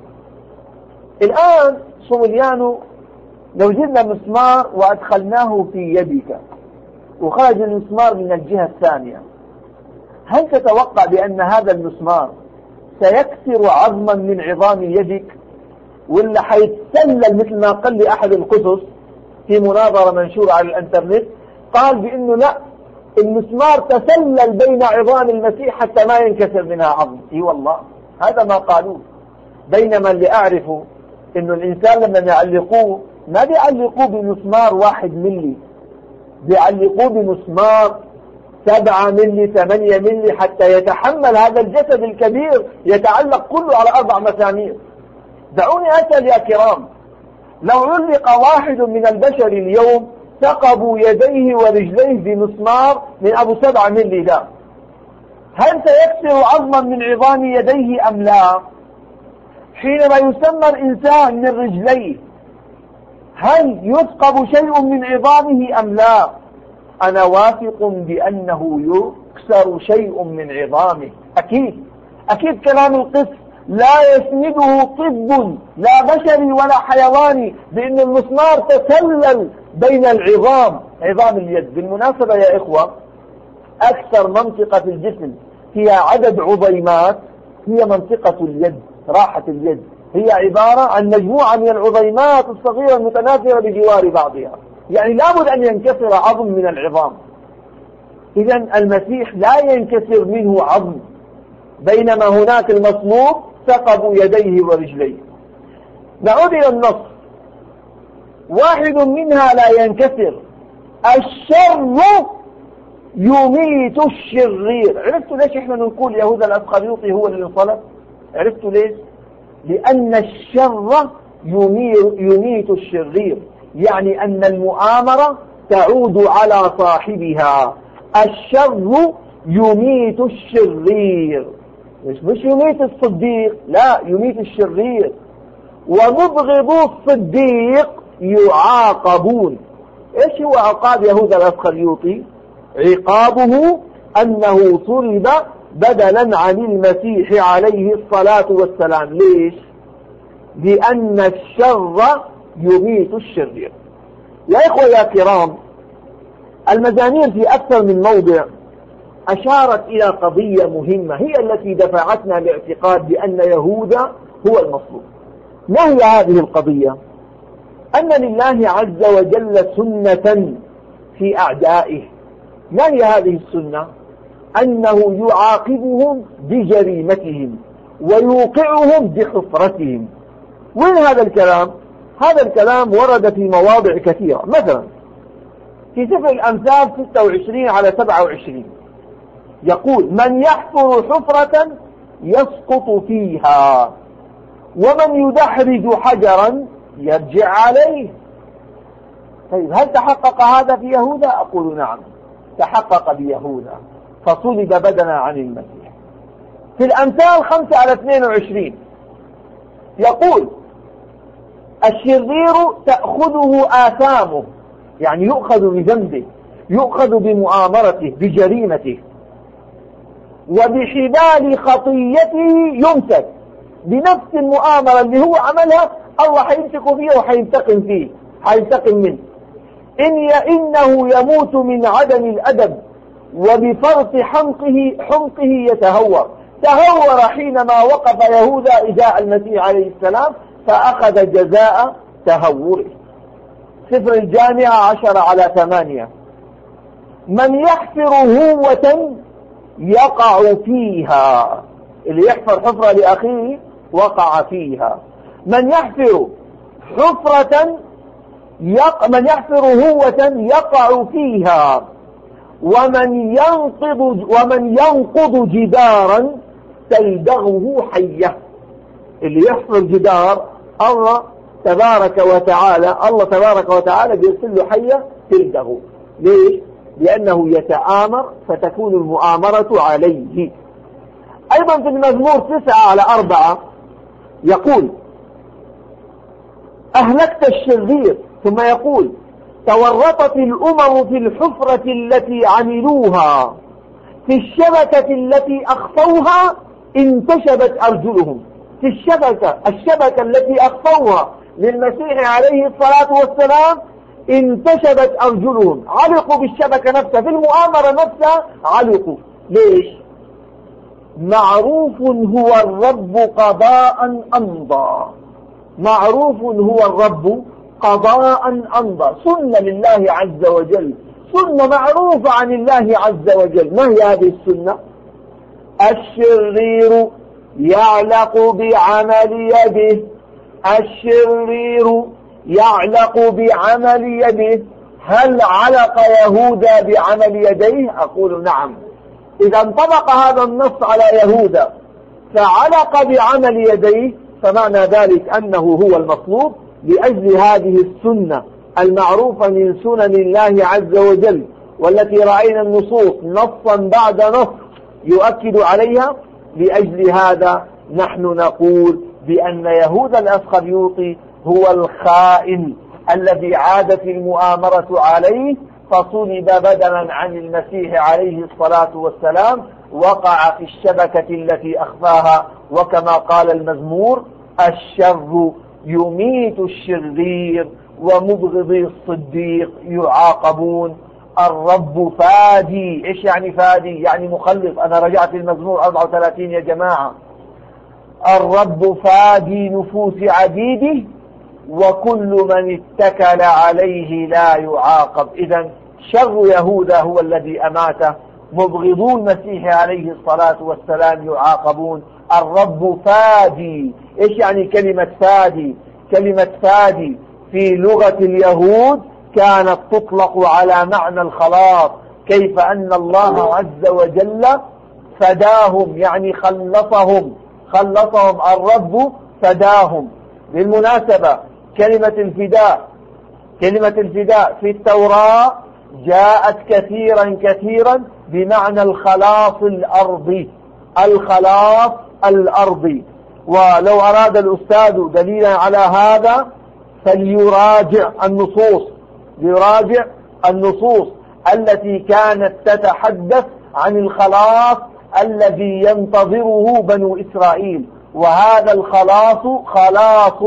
الآن صموليانو، لو جبنا مسمار وأدخلناه في يدك وخرج المسمار من الجهة الثانية، هل تتوقع بأن هذا المسمار سيكسر عظما من عظام يدك، ولا حيتسلل مثل ما قال لي أحد القصص في مناظرة منشورة على الانترنت؟ قال بأنه لا، المسمار تسلل بين عظام المسيح حتى ما ينكسر منها عظم. اي والله هذا ما قالوه. بينما اللي أعرفه إنه الإنسان لما يعلقوه ما بيعلقوه بمسمار 1 ملي، بيعلقوه بمسمار 7 ملي 8 ملي حتى يتحمل هذا الجسد الكبير، يتعلق كله على 4 مسامير. دعوني أسأل يا كرام، لو علق واحد من البشر اليوم ثقبوا يديه ورجليه بمسمار من أبو 7 ملي ده، هل سيكسر عظما من عظام يديه أم لا؟ حينما يسمى الإنسان من رجليه هل يثقب شيء من عظامه أم لا؟ أنا واثق بأنه يكسر شيء من عظامه. أكيد كلام القس لا يسنده طب لا بشري ولا حيواني، بأن المسمار تسلل بين العظام، عظام اليد. بالمناسبة يا إخوة، أكثر منطقة في الجسم فيها عدد عظيمات هي منطقة اليد، راحة اليد، هي عبارة عن مجموعة من العظيمات الصغيرة المتناثرة بجوار بعضها، يعني لابد أن ينكسر عظم من العظام. إذن المسيح لا ينكسر منه عظم، بينما هناك المصلوب ثقبوا يديه ورجليه. نعود إلى النص، واحد منها لا ينكسر، الشر يميت الشرير. عرفتوا ليش احنا نقول يهوذا الاسخريوطي هو اللي انصلب؟ عرفتوا ليش؟ لأن الشر يميت الشرير، يعني أن المؤامرة تعود على صاحبها. الشر يميت الشرير، مش يميت الصديق، لا، يميت الشرير. ومبغضو الصديق يعاقبون. ايش هو عقاب يهوذا الاسخريوطي؟ عقابه أنه صلب بدلا عن المسيح عليه الصلاة والسلام. ليش؟ لأن الشر يميت الشرير. يا إخوة يا كرام، المزامير في أكثر من موضع أشارت إلى قضية مهمة هي التي دفعتنا لاعتقاد بأن يهوذا هو المصلوب. ما هي هذه القضية؟ أن لله عز وجل سنة في أعدائه. ما هي هذه السنة؟ أنه يعاقبهم بجريمتهم ويوقعهم بحفرتهم. وين هذا الكلام؟ هذا الكلام ورد في مواضع كثيرة. مثلا في سفر الأمثال 26:27 يقول: من يحفر حفرة يسقط فيها، ومن يدحرج حجرا يرجع عليه. طيب هل تحقق هذا في يهوذا؟ أقول نعم. تحقق بيهوذا فصلب بدلا عن المسيح. في الأمثال 5:22 يقول: الشرير تأخذه آثامه، يعني يؤخذ بذنبه، يؤخذ بمؤامرته بجريمته، وبحبال خطيته يمسك. بنفس المؤامرة اللي هو عملها الله حيمسك فيها وحينتقم منه. إنه يموت من عدم الأدب، وبفرط حمقه يتهور. تهور حينما وقف يهوذا إزاء المسيح عليه السلام فأخذ جزاء تهوره. سفر الجامعة 10:8: من يحفر هوة يقع فيها. اللي يحفر حفرة لأخيه وقع فيها. من يحفر هوة يقع فيها. ومن ينقض جدارا تلدغه حية. اللي يحفر جدار الله تبارك وتعالى بيرسل له حية تلدغه. ليش؟ لأنه يتآمر فتكون المؤامرة عليه. أيضا في المزمور 9:4 يقول: أهلكت الشرير. ثم يقول: تورطت الأمم في الحفرة التي عملوها، في الشبكة التي أخفوها انتشبت أرجلهم. في الشبكة التي أخفوها للمسيح عليه الصلاة والسلام انتشبت أرجلهم. علقوا بالشبكة نفسها، في المؤامرة نفسها علقوا. ليش؟ معروف هو الرب قضاء أمضى. معروف هو الرب قضاء أمضى. سنة لله عز وجل، سنة معروفة عن الله عز وجل. ما هي هذه السنة؟ الشرير يعلق بعمل يده. الشرير يعلق بعمل يده. هل علق يهوذا بعمل يديه؟ أقول نعم. إذا انطبق هذا النص على يهوذا فعلق بعمل يديه فمعنى ذلك أنه هو المطلوب. لأجل هذه السنة المعروفة من سنن الله عز وجل، والتي رأينا النصوص نصا بعد نص يؤكد عليها، لأجل هذا نحن نقول بأن يهوذا الأسخريوطي هو الخائن الذي عادت المؤامرة عليه فصلب بدلا عن المسيح عليه الصلاة والسلام، وقع في الشبكة التي أخفاها. وكما قال المزمور: الشر يميت الشرير ومبغضي الصديق يعاقبون. الرب فادي. إيش يعني فادي؟ يعني مخلص. أنا رجعت المزمور 34 يا جماعة. الرب فادي نفوس عبيده وكل من اتكل عليه لا يعاقب. إذن شر يهوذا هو الذي أماته، مبغضو المسيح عليه الصلاة والسلام يعاقبون. الرب فادي. إيش يعني كلمة فادي؟ كلمة فادي في لغة اليهود كانت تطلق على معنى الخلاص. كيف أن الله عز وجل فداهم، يعني خلصهم. الرب فداهم. بالمناسبة كلمة الفداء في التوراة جاءت كثيرا بمعنى الخلاص الأرضي. ولو أراد الأستاذ دليلا على هذا فليراجع النصوص التي كانت تتحدث عن الخلاص الذي ينتظره بنو إسرائيل. وهذا الخلاص خلاص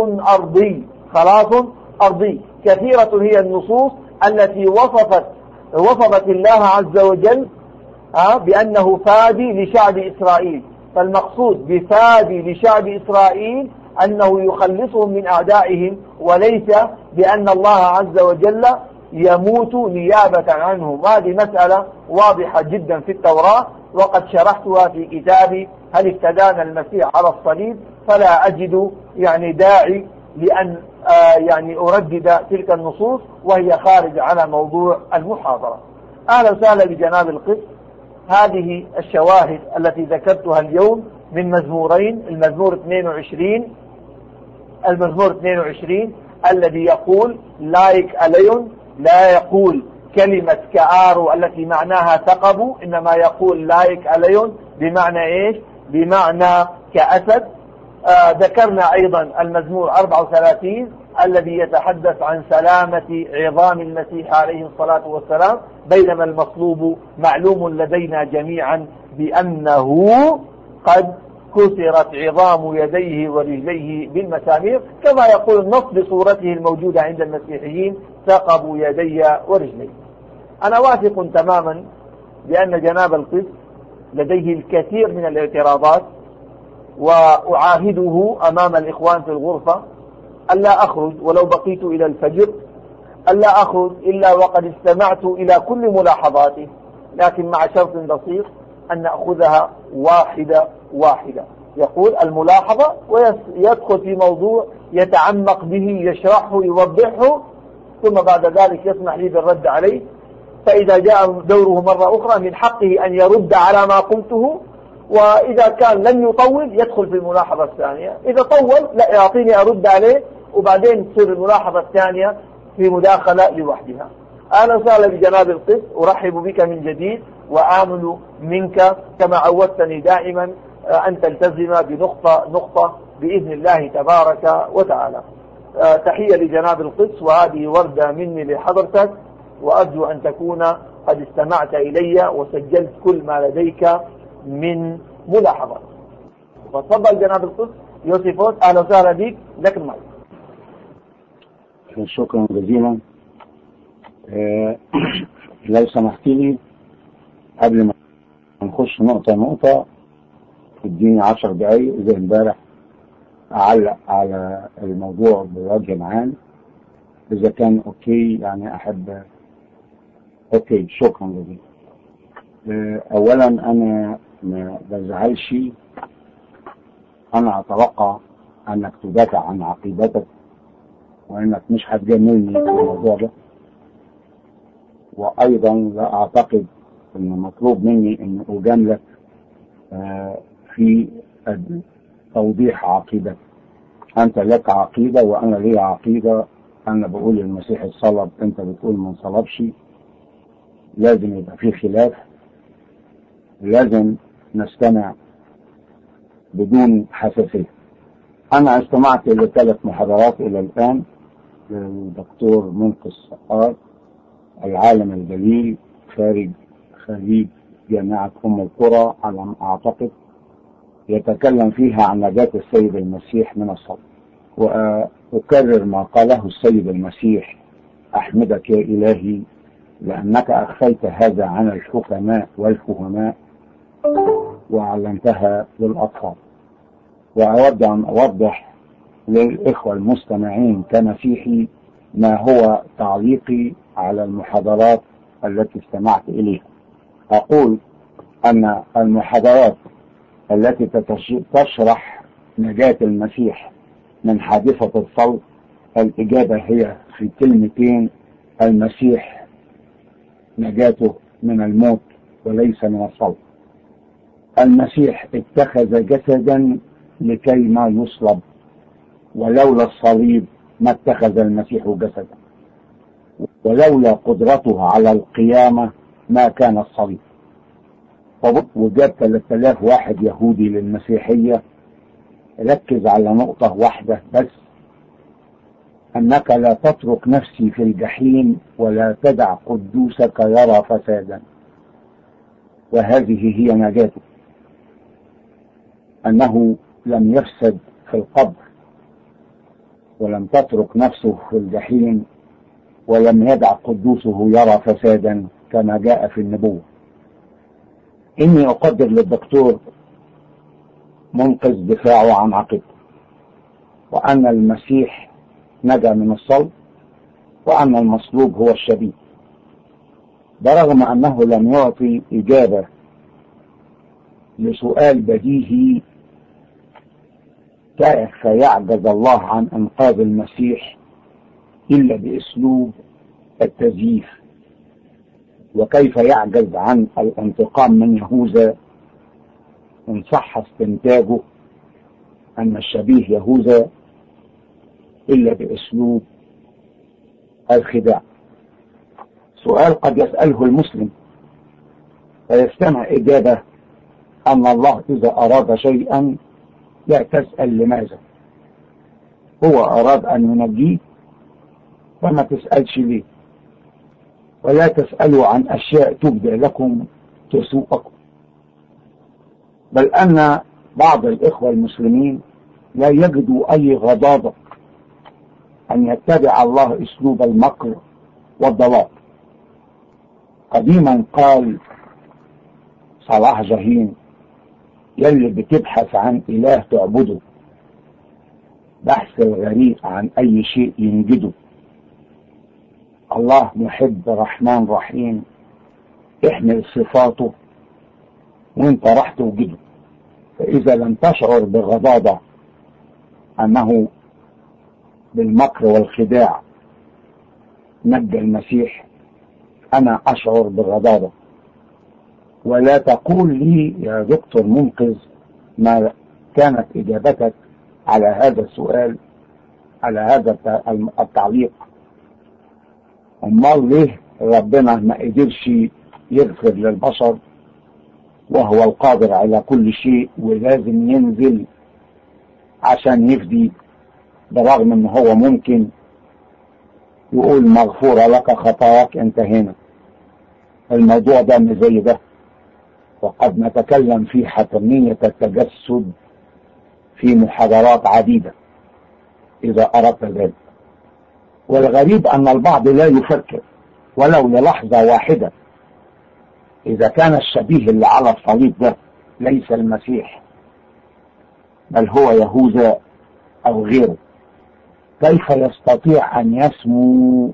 أرضي. كثيرة هي النصوص التي وصفت الله عز وجل بأنه فادي لشعب إسرائيل. فالمقصود بفادي لشعب إسرائيل أنه يخلصهم من أعدائهم، وليس بأن الله عز وجل يموت نيابة عنهم. هذه مسألة واضحة جدا في التوراة، وقد شرحتها في كتابي هل افتدانا المسيح على الصليب، فلا أجد داعي لأن أردد تلك النصوص وهي خارج على موضوع المحاضرة. أهلا وسهلا بجناب القس. هذه الشواهد التي ذكرتها اليوم من مزمورين: المزمور 22 الذي يقول لايك أليون، لا يقول كلمة كآرو التي معناها ثقب، إنما يقول لايك عليهم بمعنى إيش؟ بمعنى كأسد. ذكرنا أيضا المزمور 34 الذي يتحدث عن سلامة عظام المسيح عليه الصلاة والسلام، بينما المصلوب معلوم لدينا جميعا بأنه قد كسرت عظام يديه ورجليه بالمسامير، كما يقول النص بصورته الموجودة عند المسيحيين: ثقبوا يدي ورجلي. أنا واثق تماما بأن جناب القس لديه الكثير من الاعتراضات، وأعاهده أمام الإخوان في الغرفة ألا أخرج ولو بقيت إلى الفجر، ألا أخرج إلا وقد استمعت إلى كل ملاحظاته، لكن مع شرط بسيط: أن نأخذها واحدة واحدة. يقول الملاحظة ويدخل في موضوع يتعمق به، يشرحه يوضحه، ثم بعد ذلك يسمح لي بالرد عليه. فإذا جاء دوره مرة أخرى من حقه أن يرد على ما قلته، وإذا كان لن يطول يدخل في الملاحظة الثانية، إذا طول لا يعطيني أرد عليه، وبعدين تصير الملاحظة الثانية في مداخلة لوحدها. أهلا وسهلا بجناب القس، أرحب بك من جديد، وآمل منك كما عودتني دائما أن تلتزم بنقطة نقطة بإذن الله تبارك وتعالى. تحية لجناب القس، وهذه وردة مني لحضرتك، وأرجو أن تكون قد استمعت إلي وسجلت كل ما لديك من ملاحظات. فتفضل جناب القس يوسيفوس، أهلا وسهلا بك، لك المايك. شكرا جزيلا. لو سمحت لي قبل ما نخش نقطة نقطة اديني 10 دقايق زي امبارح أعلق على الموضوع بوجه عام، إذا كان أوكي. يعني أحب أوكي. شكرا جزيلا. أولا أنا ما بزعلش، أنا أتوقع أنك تدافع عن عقيدتك وأنك مش هتجاملني في الموضوع ده، وأيضا لا أعتقد أن مطلوب مني أن أجاملك في توضيح عقيدتك. أنت لك عقيدة وأنا لي عقيدة. أنا بقول المسيح الصلب، أنت بتقول ما صلبش. لازم يبقى في خلاف، لازم نستمع بدون حساسية. أنا استمعت ل3 محاضرات إلى الآن للدكتور منقذ صقار، العالم الجليل خارج خريج جامعة أم القرى على ما أعتقد، يتكلم فيها عن نجاة السيد المسيح من الصلب. وأكرر ما قاله السيد المسيح: أحمدك يا إلهي لأنك أخفيت هذا عن الحكماء والفهماء وأعلنتها للأطفال. وأود أن أوضح للإخوة المستمعين كمسيحي ما هو تعليقي على المحاضرات التي استمعت إليها. أقول أن المحاضرات التي تشرح نجاة المسيح من حادثة الصلب، الإجابة هي في كلمتين: المسيح نجاته من الموت وليس من الصلب. المسيح اتخذ جسدا لكي ما يصلب، ولولا الصليب ما اتخذ المسيح جسدا، ولولا قدرته على القيامة ما كان الصليب. وجاب 3000 واحد يهودي للمسيحية. ركز على نقطة واحدة بس: أنك لا تترك نفسي في الجحيم ولا تدع قدوسك يرى فسادا. وهذه هي نجاته، أنه لم يفسد في القبر، ولم تترك نفسه في الجحيم، ولم يدع قدوسه يرى فسادا كما جاء في النبوة. إني أقدر للدكتور منقذ دفاعه عن عقيدته، وأن المسيح نجا من الصلب، وأن المصلوب هو الشبيه، برغم أنه لم يعطي إجابة لسؤال بديهي: كيف يعجز الله عن إنقاذ المسيح إلا بأسلوب التزييف؟ وكيف يعجز عن الانتقام من يهوذا إن صح استنتاجه أن الشبيه يهوذا إلا بأسلوب الخداع؟ سؤال قد يسأله المسلم فيستمع إجابة أن الله إذا أراد شيئا لا تسأل لماذا، هو أراد أن ينجيه فما تسألش ليه، ولا تسألوا عن أشياء تبدأ لكم تسوءكم. بل أن بعض الإخوة المسلمين لا يجدوا أي غضاضة أن يتبع الله أسلوب المكر والضلال. قديما قال صلاح جاهين: يلي بتبحث عن إله تعبده، بحث الغريق عن أي شيء ينجده. الله محب رحمن رحيم، احمل صفاته وانت راح توجده. فإذا لم تشعر بغضاضة أنه بالمكر والخداع نجى المسيح، أنا أشعر بغضاضة. ولا تقول لي يا دكتور منقذ ما كانت إجابتك على هذا السؤال، على هذا التعليق. أمال ليه ربنا ما قدرش يغفر للبشر وهو القادر على كل شيء ولازم ينزل عشان يفدي، برغم ان هو ممكن يقول مغفورة لك خطاياك انتهينا. الموضوع ده مش زي ده، وقد نتكلم في حتمية التجسد في محاضرات عديدة إذا أردت ذلك. والغريب أن البعض لا يفكر ولو للحظة واحدة إذا كان الشبيه اللي على الصليب ده ليس المسيح بل هو يهوذا أو غيره، كيف يستطيع أن يسمو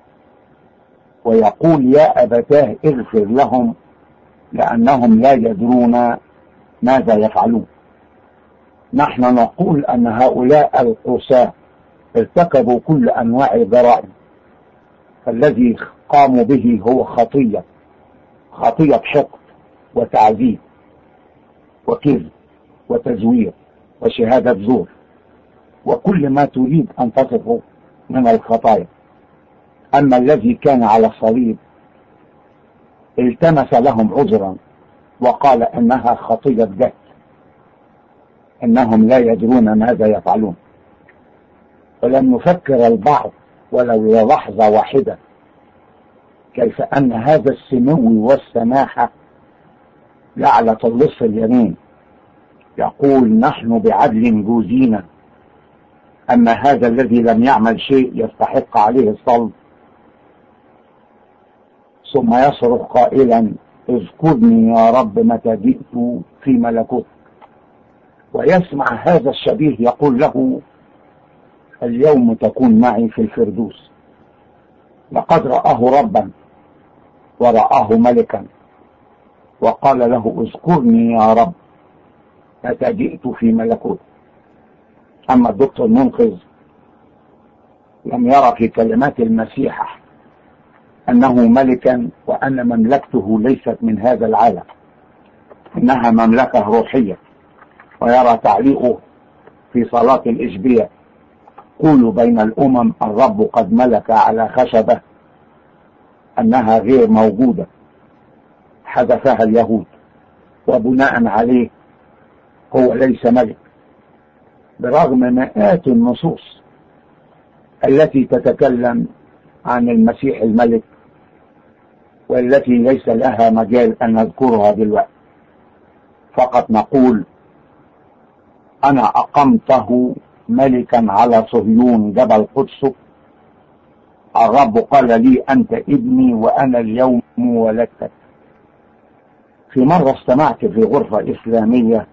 ويقول يا أبتاه اغفر لهم لأنهم لا يدرون ماذا يفعلون؟ نحن نقول أن هؤلاء القساة ارتكبوا كل أنواع الجرائم، فالذي قاموا به هو خطية حقد وتعذيب وكذب وتزوير وشهادة زور وكل ما تريد أن تصفه من الخطايا. أما الذي كان على الصليب التمس لهم عذرا وقال إنها خطية جهل، إنهم لا يدرون ماذا يفعلون. ولم يفكر البعض ولو للحظة واحدة كيف أن هذا السمو والسماحة لعلة اللص اليمين يقول نحن بعدل جوزينا، أما هذا الذي لم يعمل شيء يستحق عليه الصلب، ثم يصرخ قائلا اذكرني يا رب متى جئت في ملكوتك. ويسمع هذا الشبيه يقول له اليوم تكون معي في الفردوس. لقد رآه ربا ورآه ملكا وقال له اذكرني يا رب متى جئت في ملكوتك. أما الدكتور منقذ لم يرى في كلمات المسيح أنه ملكا وأن مملكته ليست من هذا العالم، إنها مملكة روحية. ويرى تعليقه في صلاة الإشبية قولوا بين الأمم الرب قد ملك على خشبة أنها غير موجودة حذفها اليهود، وبناء عليه هو ليس ملك، برغم مئات النصوص التي تتكلم عن المسيح الملك والتي ليس لها مجال أن نذكرها دلوقتي. فقط نقول أنا أقمته ملكا على صهيون جبل قدسك، الرب قال لي أنت ابني وأنا اليوم ولدتك. في مرة استمعت في غرفة إسلامية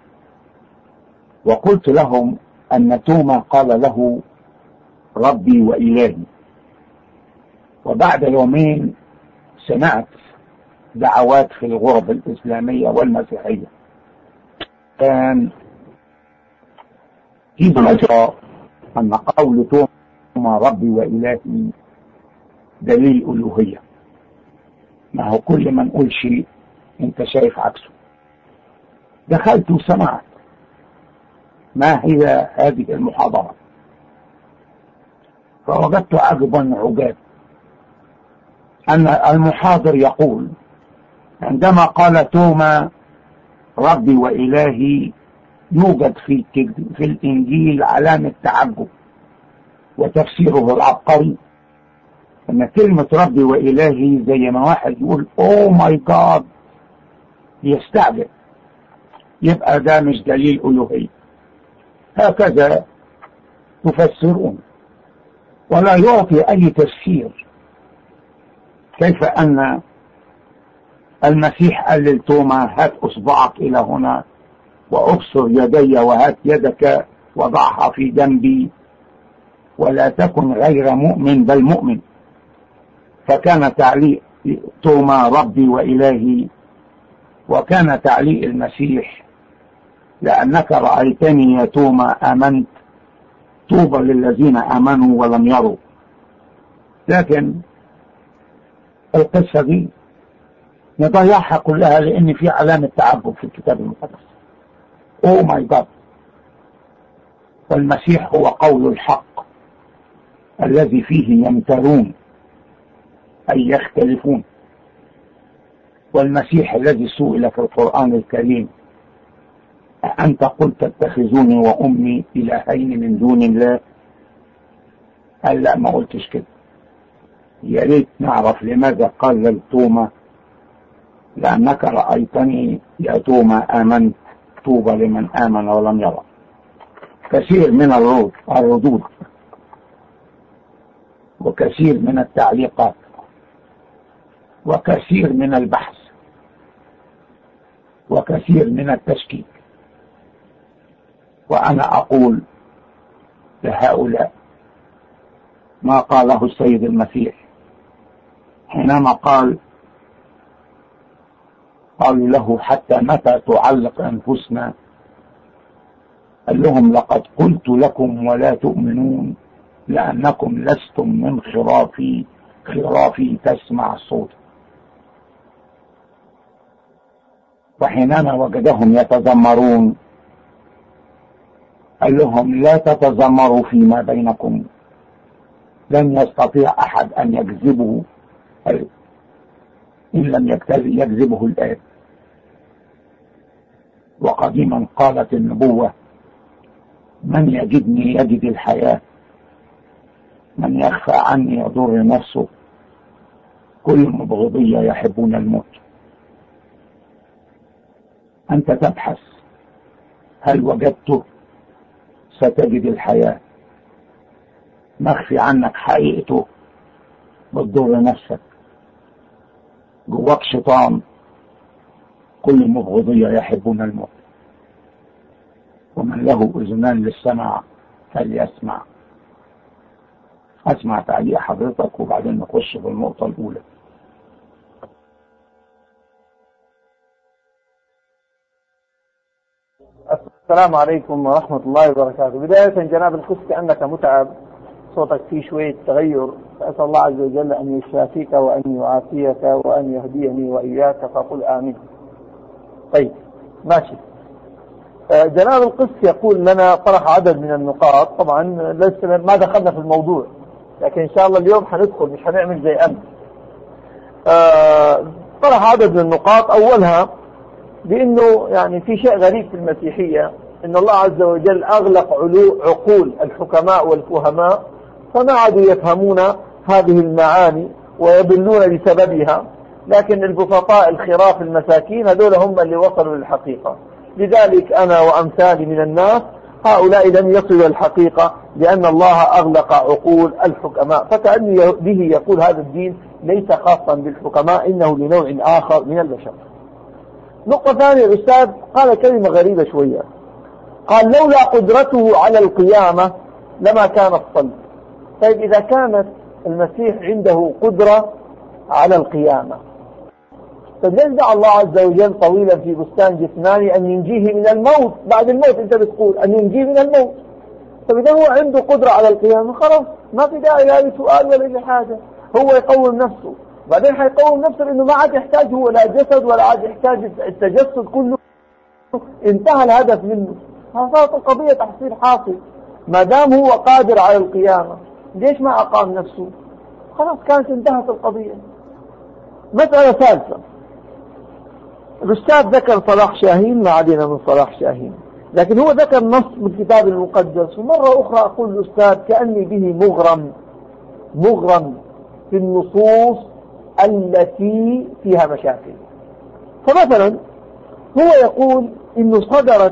وقلت لهم أن توما قال له ربي وإلهي، وبعد يومين سمعت دعوات في الغرف الإسلامية والمسيحية كان في مجرى أن قول توما ربي وإلهي دليل ألوهية. ما هو كل ما نقول شيء انت شايف عكسه. دخلت وسمعت ما هي هذه المحاضرة فوجدت عجبا عجاب. أن المحاضر يقول عندما قال توما ربي وإلهي يوجد في الإنجيل علامة تعجب، وتفسيره العبقري أن كلمة ربي وإلهي زي ما واحد يقول أوه ماي جاد يستعجب، يبقى ده مش دليل ألوهية. هكذا تفسرون ولا يعطي أي تفسير. كيف أن المسيح قال لتوما هات أصبعك إلى هنا وأبصر يدي وهات يدك وضعها في جنبي ولا تكن غير مؤمن بل مؤمن. فكان تعليق توما ربي وإلهي، وكان تعليق المسيح لأنك رأيتني يا توما آمنت، طوبى للذين آمنوا ولم يروا. لكن القصة دي نضيعها كلها لأن في علامة تعجب في الكتاب المقدس. أوه ماي جاد. والمسيح هو قول الحق الذي فيه يمترون أي يختلفون، والمسيح الذي سئل في القرآن الكريم أنت قلت اتخذوني وأمي إلهين من دون الله؟ قال لا ما قلتش كده. يا ريت نعرف لماذا قال لتوما لأنك رأيتني يا توما آمنت، طوبى لمن آمن ولم يرى. كثير من الردود وكثير من التعليقات وكثير من البحث وكثير من التشكيك، وأنا أقول لهؤلاء ما قاله السيد المسيح حينما قالوا له حتى متى تعلق أنفسنا؟ قال لهم لقد قلت لكم ولا تؤمنون لأنكم لستم من خرافي تسمع الصوت. وحينما وجدهم يتذمرون قال لهم لا تتذمروا فيما بينكم، لن يستطيع أحد أن يجذبه إن لم يجذبه الآب. وقديما قالت النبوة من يجدني يجد الحياة، من يخفى عني يضر نفسه، كل المبغضية يحبون الموت. أنت تبحث هل وجدته ستجد الحياة، مخفي عنك حقيقته بتضر نفسك، جواك شيطان، كل المبغضية يحبون الموت. ومن له أذنان للسمع فليسمع. أسمع تعليق حضرتك وبعدين نخش في النقطة الأولى. السلام عليكم ورحمة الله وبركاته. بداية جناب القس كأنك متعب، صوتك فيه شوية تغير، فأسأل الله عز وجل أن يشافيك وأن يعافيك وأن يهديني وإياك، فقل آمين. طيب ماشي. جناب القس يقول لنا طرح عدد من النقاط، طبعا لسه ما دخلنا في الموضوع، لكن إن شاء الله اليوم حندخل، مش هنعمل زي أمس. طرح عدد من النقاط. أولها بأنه يعني في شيء غريب في المسيحية، أن الله عز وجل أغلق عقول الحكماء والفهماء، فما عادوا يفهمون هذه المعاني ويضلون بسببها، لكن البسطاء الخراف المساكين هذول هم اللي وصلوا للحقيقة. لذلك أنا وأمثالي من الناس هؤلاء لم يصلوا الحقيقة لأن الله أغلق عقول الحكماء، فكأنه به يقول هذا الدين ليس خاصا بالحكماء، إنه لنوع آخر من البشر. نقطة ثانية، الأستاذ قال كلمة غريبة شوية، قال لولا قدرته على القيامة لما كان الصلب. طيب إذا كانت المسيح عنده قدرة على القيامة، طيب ليش دعا الله عز وجل طويلا في بستان جثماني أن ينجيه من الموت؟ بعد الموت أنت بتقول أن ينجيه من الموت. طيب إذا هو عنده قدرة على القيامة خلاص ما في داعي لا لسؤال ولا لحاجة، هو يقوم نفسه، بعدين حيقوم نفسه لأنه ما عاد يحتاج هو لا جسد ولا عاد يحتاج التجسد، كله انتهى الهدف منه. صارت القضية تحصيل حاصل، ما دام هو قادر على القيامة ليش ما أقام نفسه؟ خلاص كانت انتهت القضية. مسألة ثالثة، الأستاذ ذكر صلاح شاهين، ما علينا من صلاح شاهين، لكن هو ذكر نص من الكتاب المقدس، ومرة أخرى أقول الأستاذ كأني به مغرم في النصوص التي فيها مشاكل. فمثلا هو يقول إنه صدرت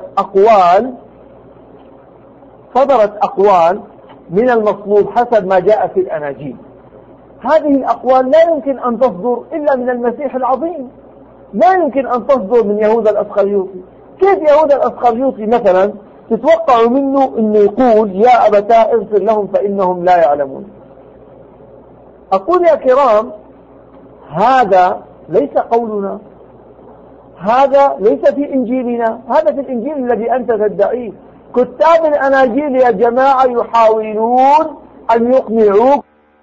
أقوال من المصلوب حسب ما جاء في الأناجيل. هذه الأقوال لا يمكن أن تصدر إلا من المسيح العظيم، لا يمكن أن تصدر من يهوذا الأسخريوطي. كيف يهوذا الأسخريوطي مثلا تتوقع منه أنه يقول يا أبتاه اغفر لهم فإنهم لا يعلمون؟ أقول يا كرام، هذا ليس قولنا، هذا ليس في إنجيلنا، هذا في الإنجيل الذي أنت تدعيه. كتاب الأناجيل يا جماعة يحاولون أن يقنعوكم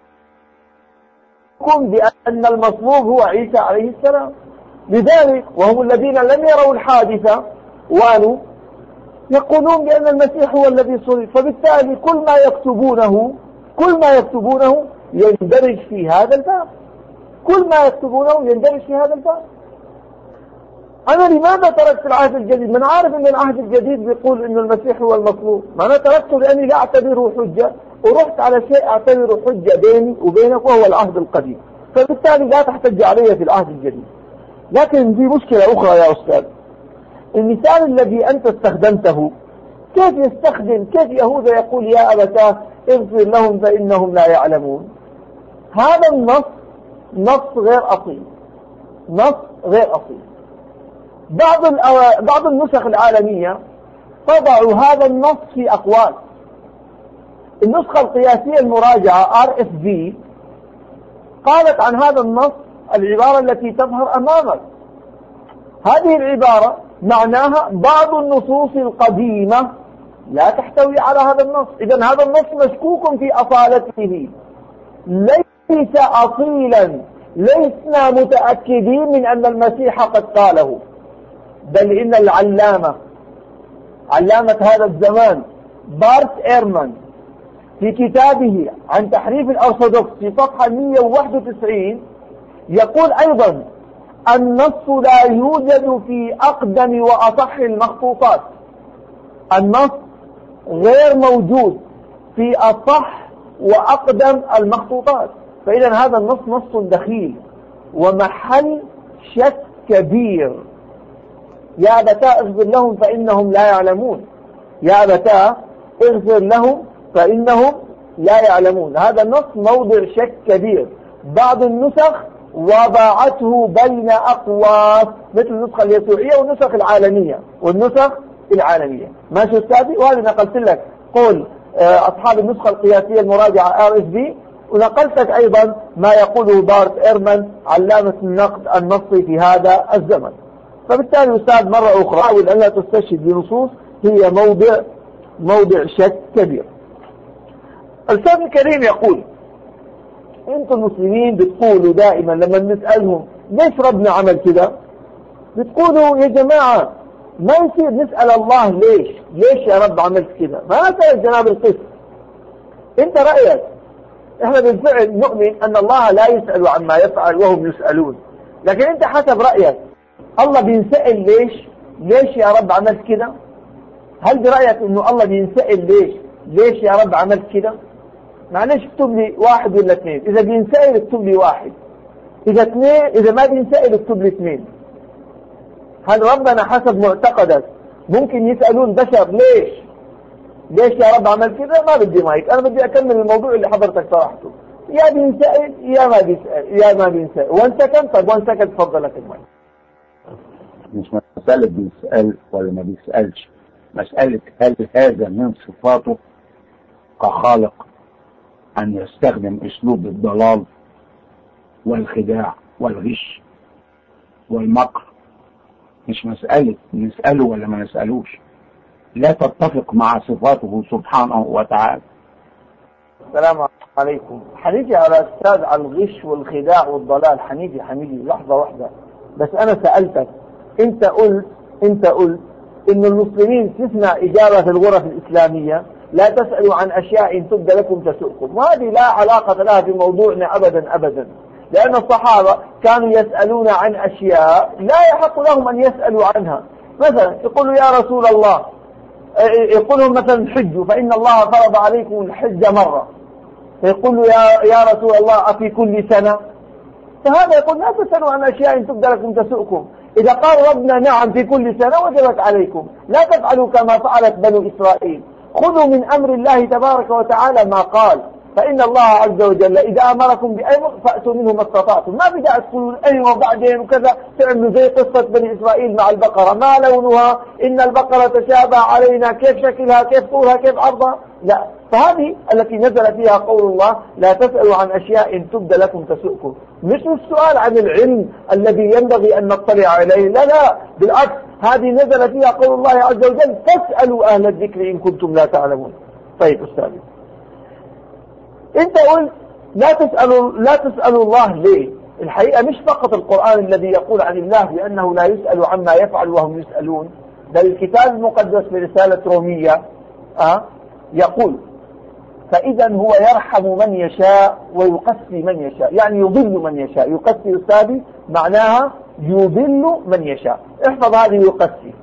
بأن المصلوب هو عيسى عليه السلام. لذلك وهم الذين لم يروا الحادثة وانوا يقولون بأن المسيح هو الذي صلب، فبالتالي كل ما يكتبونه يندرج في هذا الباب، أنا لماذا تركت العهد الجديد؟ من عارف أن العهد الجديد بيقول أن المسيح هو المصلوب، ما أنا تركته لأني لا أعتبره حجة، ورحت على شيء أعتبره حجة بيني وبينك وهو العهد القديم، فبالتالي لا تحتج علي في العهد الجديد. لكن في مشكلة أخرى يا أستاذ، المثال الذي أنت استخدمته كيف يهوذا يقول يا أبتاه اغفر لهم فإنهم لا يعلمون؟ هذا النص نص غير أصيل. بعض النسخ العالمية تضع هذا النص في أقوال. النسخة القياسية المراجعة RFV قالت عن هذا النص العبارة التي تظهر أمامك. هذه العبارة معناها بعض النصوص القديمة لا تحتوي على هذا النص. إذن هذا النص مشكوك في أصالته، ليس أصيلا، لسنا متأكدين من أن المسيح قد قاله، بل إن علامة هذا الزمان بارت إيرمان في كتابه عن تحريف الأرثوذكس في صفحة 191 يقول أيضا النص لا يوجد في أقدم وأصح المخطوطات. النص غير موجود في أصح وأقدم المخطوطات، فإذا هذا النص نص دخيل ومحل شك كبير. يا أبتاه اغفر لهم فإنهم لا يعلمون، يا أبتاه اغفر لهم فإنهم لا يعلمون، هذا النص موضع شك كبير. بعض النسخ وضعته بين أقواس مثل النسخة اليسوعية والنسخ العالمية. ماشي أستاذي؟ وهذا نقلت لك قول أصحاب النسخة القياسية المراجعة RSV، ونقلتك أيضا ما يقوله بارت إيرمان علامة النقد النصي في هذا الزمن. فبالتالي أستاذ مرة أخرى حاول أن لا تستشهد بنصوص هي موضع شك كبير. الأستاذ الكريم يقول أنتم المسلمين بتقولوا دائما لما نسألهم ليش ربنا عمل كده، بتقولوا يا جماعة ما يصير نسأل الله ليش يا رب عملت كده، ما نسأل جناب القس. انت رأيك احنا بالفعل نؤمن ان الله لا يسأل عما يفعل وهم يسألون، لكن انت حسب رأيك الله بينسأل ليش يا رب عملت كده؟ هل برأيك انه الله بينسأل ليش يا رب عملت كده؟ معلش اكتب لي 1 ولا 2، اذا بينسأل اكتب لي 1، اذا ما بينسأل اكتب لي 2. هل ربنا حسب معتقدك ممكن يسألون بشر ليش يا رب عمل كده؟ ما بدي مايك، انا بدي اكمل الموضوع اللي حضرتك طرحته. يا بينسأل يا ما بينسأل، وانت تفضل لك المايك. مش مسألة بيسأل ولا ما بيسألش، مسألة هل هذا من صفاته كخالق أن يستخدم أسلوب الضلال والخداع والغش والمكر. مش مسألة نسأله ولا ما نسألوش، لا تتفق مع صفاته سبحانه وتعالى. السلام عليكم. حنيجي على أستاذ على الغش والخداع والضلال، حنيجي لحظة واحدة بس. أنا سألتك، أنت قلت إن المسلمين تسمع إجابة في الغرف الإسلامية لا تسألوا عن أشياء إن تبدى لكم تسؤكم، وهذه لا علاقة لها في موضوعنا أبدا. لأن الصحابة كانوا يسألون عن أشياء لا يحق لهم أن يسألوا عنها. مثلا يقولوا يا رسول الله، يقولوا مثلا حجوا فإن الله فرض عليكم الحج مرة، فيقولوا يا رسول الله أفي كل سنة؟ فهذا يقول لا تسألوا عن أشياء تبدأ لكم تسؤكم. إذا قال ربنا نعم في كل سنة وجبت عليكم، لا تفعلوا كما فعلت بنو إسرائيل. خذوا من أمر الله تبارك وتعالى ما قال، فإن الله عز وجل إذا أمركم بأمر فأتوا منه ما استطعتم. ما بدأ تقولون أيوة وبعدين وكذا، تعملوا زي قصة بني إسرائيل مع البقرة، ما لونها؟ إن البقرة تشابه علينا، كيف شكلها، كيف طولها، كيف عرضها؟ لا. فهذه التي نزل فيها قول الله لا تسألوا عن أشياء إن تبد لكم تسؤكم. مش السؤال عن العلم الذي ينبغي أن نطلع عليه، لا بالعكس، هذه نزل فيها قول الله عز وجل فاسألوا أهل الذكر إن كنتم لا تعلمون. طيب أستاذ، أنت قلت لا تسألوا الله ليه؟ الحقيقة مش فقط القرآن الذي يقول عن الله بأنه لا يسأل عما يفعل وهم يسألون، بل الكتاب المقدس في رسالة رومية يقول فإذا هو يرحم من يشاء ويقسي من يشاء، يعني يضل من يشاء. يقسي أستاذي معناها يضل من يشاء. احفظ هذه يقسي،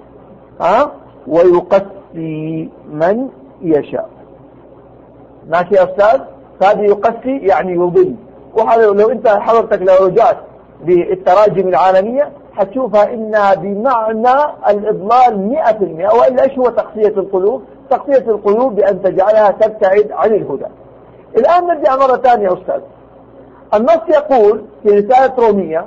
ويقسي من يشاء. ماشي يا أستاذ؟ هذه يقسي يعني يضل. لو أنت حضرتك لو رجعت بالتراجم العالمية حتشوفها إنها بمعنى الإضلال 100%. وإلا إيش هو تقسية القلوب؟ تقسية القلوب بأن تجعلها تبتعد عن الهدى. الآن نرجع مرة ثانية يا أستاذ. النص يقول في رسالة رومية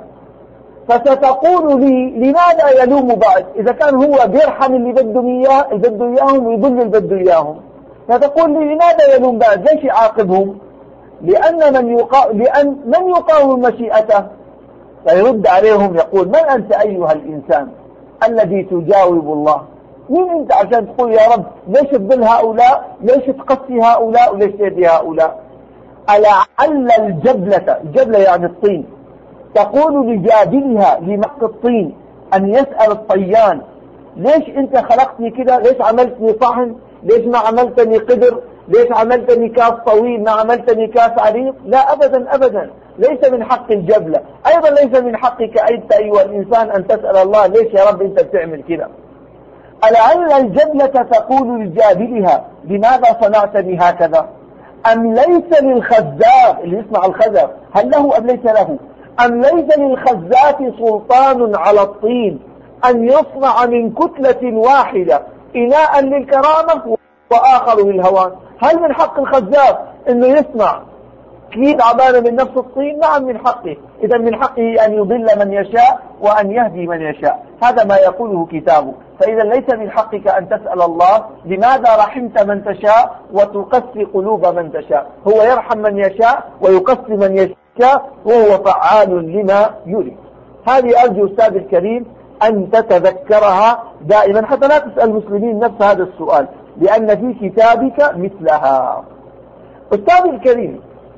فستقول لي لماذا يلوم بعض؟ إذا كان هو بيرحم اللي بده إياهم ويضل اللي بده إياهم، فتقول لي لماذا يلوم بعض؟ ليش يعاقبهم؟ لأن من يقاوم مشيئته. فيرد عليهم يقول من أنت أيها الإنسان الذي تجاوب الله؟ مين أنت عشان تقول يا رب ليش تضل هؤلاء، ليش تقسي هؤلاء، وليش تهدي هؤلاء؟ ألعل الجبلة يعني الطين، تقول لجابلها لمق الطين أن يسأل الطيان ليش أنت خلقتني كده؟ ليش عملتني صحن؟ ليش ما عملتني قدر؟ ليش عملتني كاس طويل ما عملتني كاس عريض؟ لا أبدا، ليس من حق الجبلة. أيضا ليس من حقك أنت أيها الإنسان أن تسأل الله ليش يا رب أنت بتعمل كده. ألعل الجبلة تقول لجابلها لماذا صنعتني هكذا؟ أم ليس للخزاف اللي يسمع الخزف هل له أم ليس له؟ أم ليس للخزاف سلطان على الطين أن يصنع من كتلة واحدة إناء للكرامة وآخر للهوان؟ هل من حق الخزاف أنه يصنع كيد عبانة من نفس الطين؟ نعم من حقه. إذا من حقه أن يضل من يشاء وأن يهدي من يشاء. هذا ما يقوله كتابه. فإذا ليس من حقك أن تسأل الله لماذا رحمت من تشاء وتقسي قلوب من تشاء. هو يرحم من يشاء ويقسي من يشاء وهو فعال لما يريد. هذه أرجو أستاذ الكريم أن تتذكرها دائما حتى لا تسأل المسلمين نفس هذا السؤال، لأن في كتابك مثلها. أستاذ الكريم،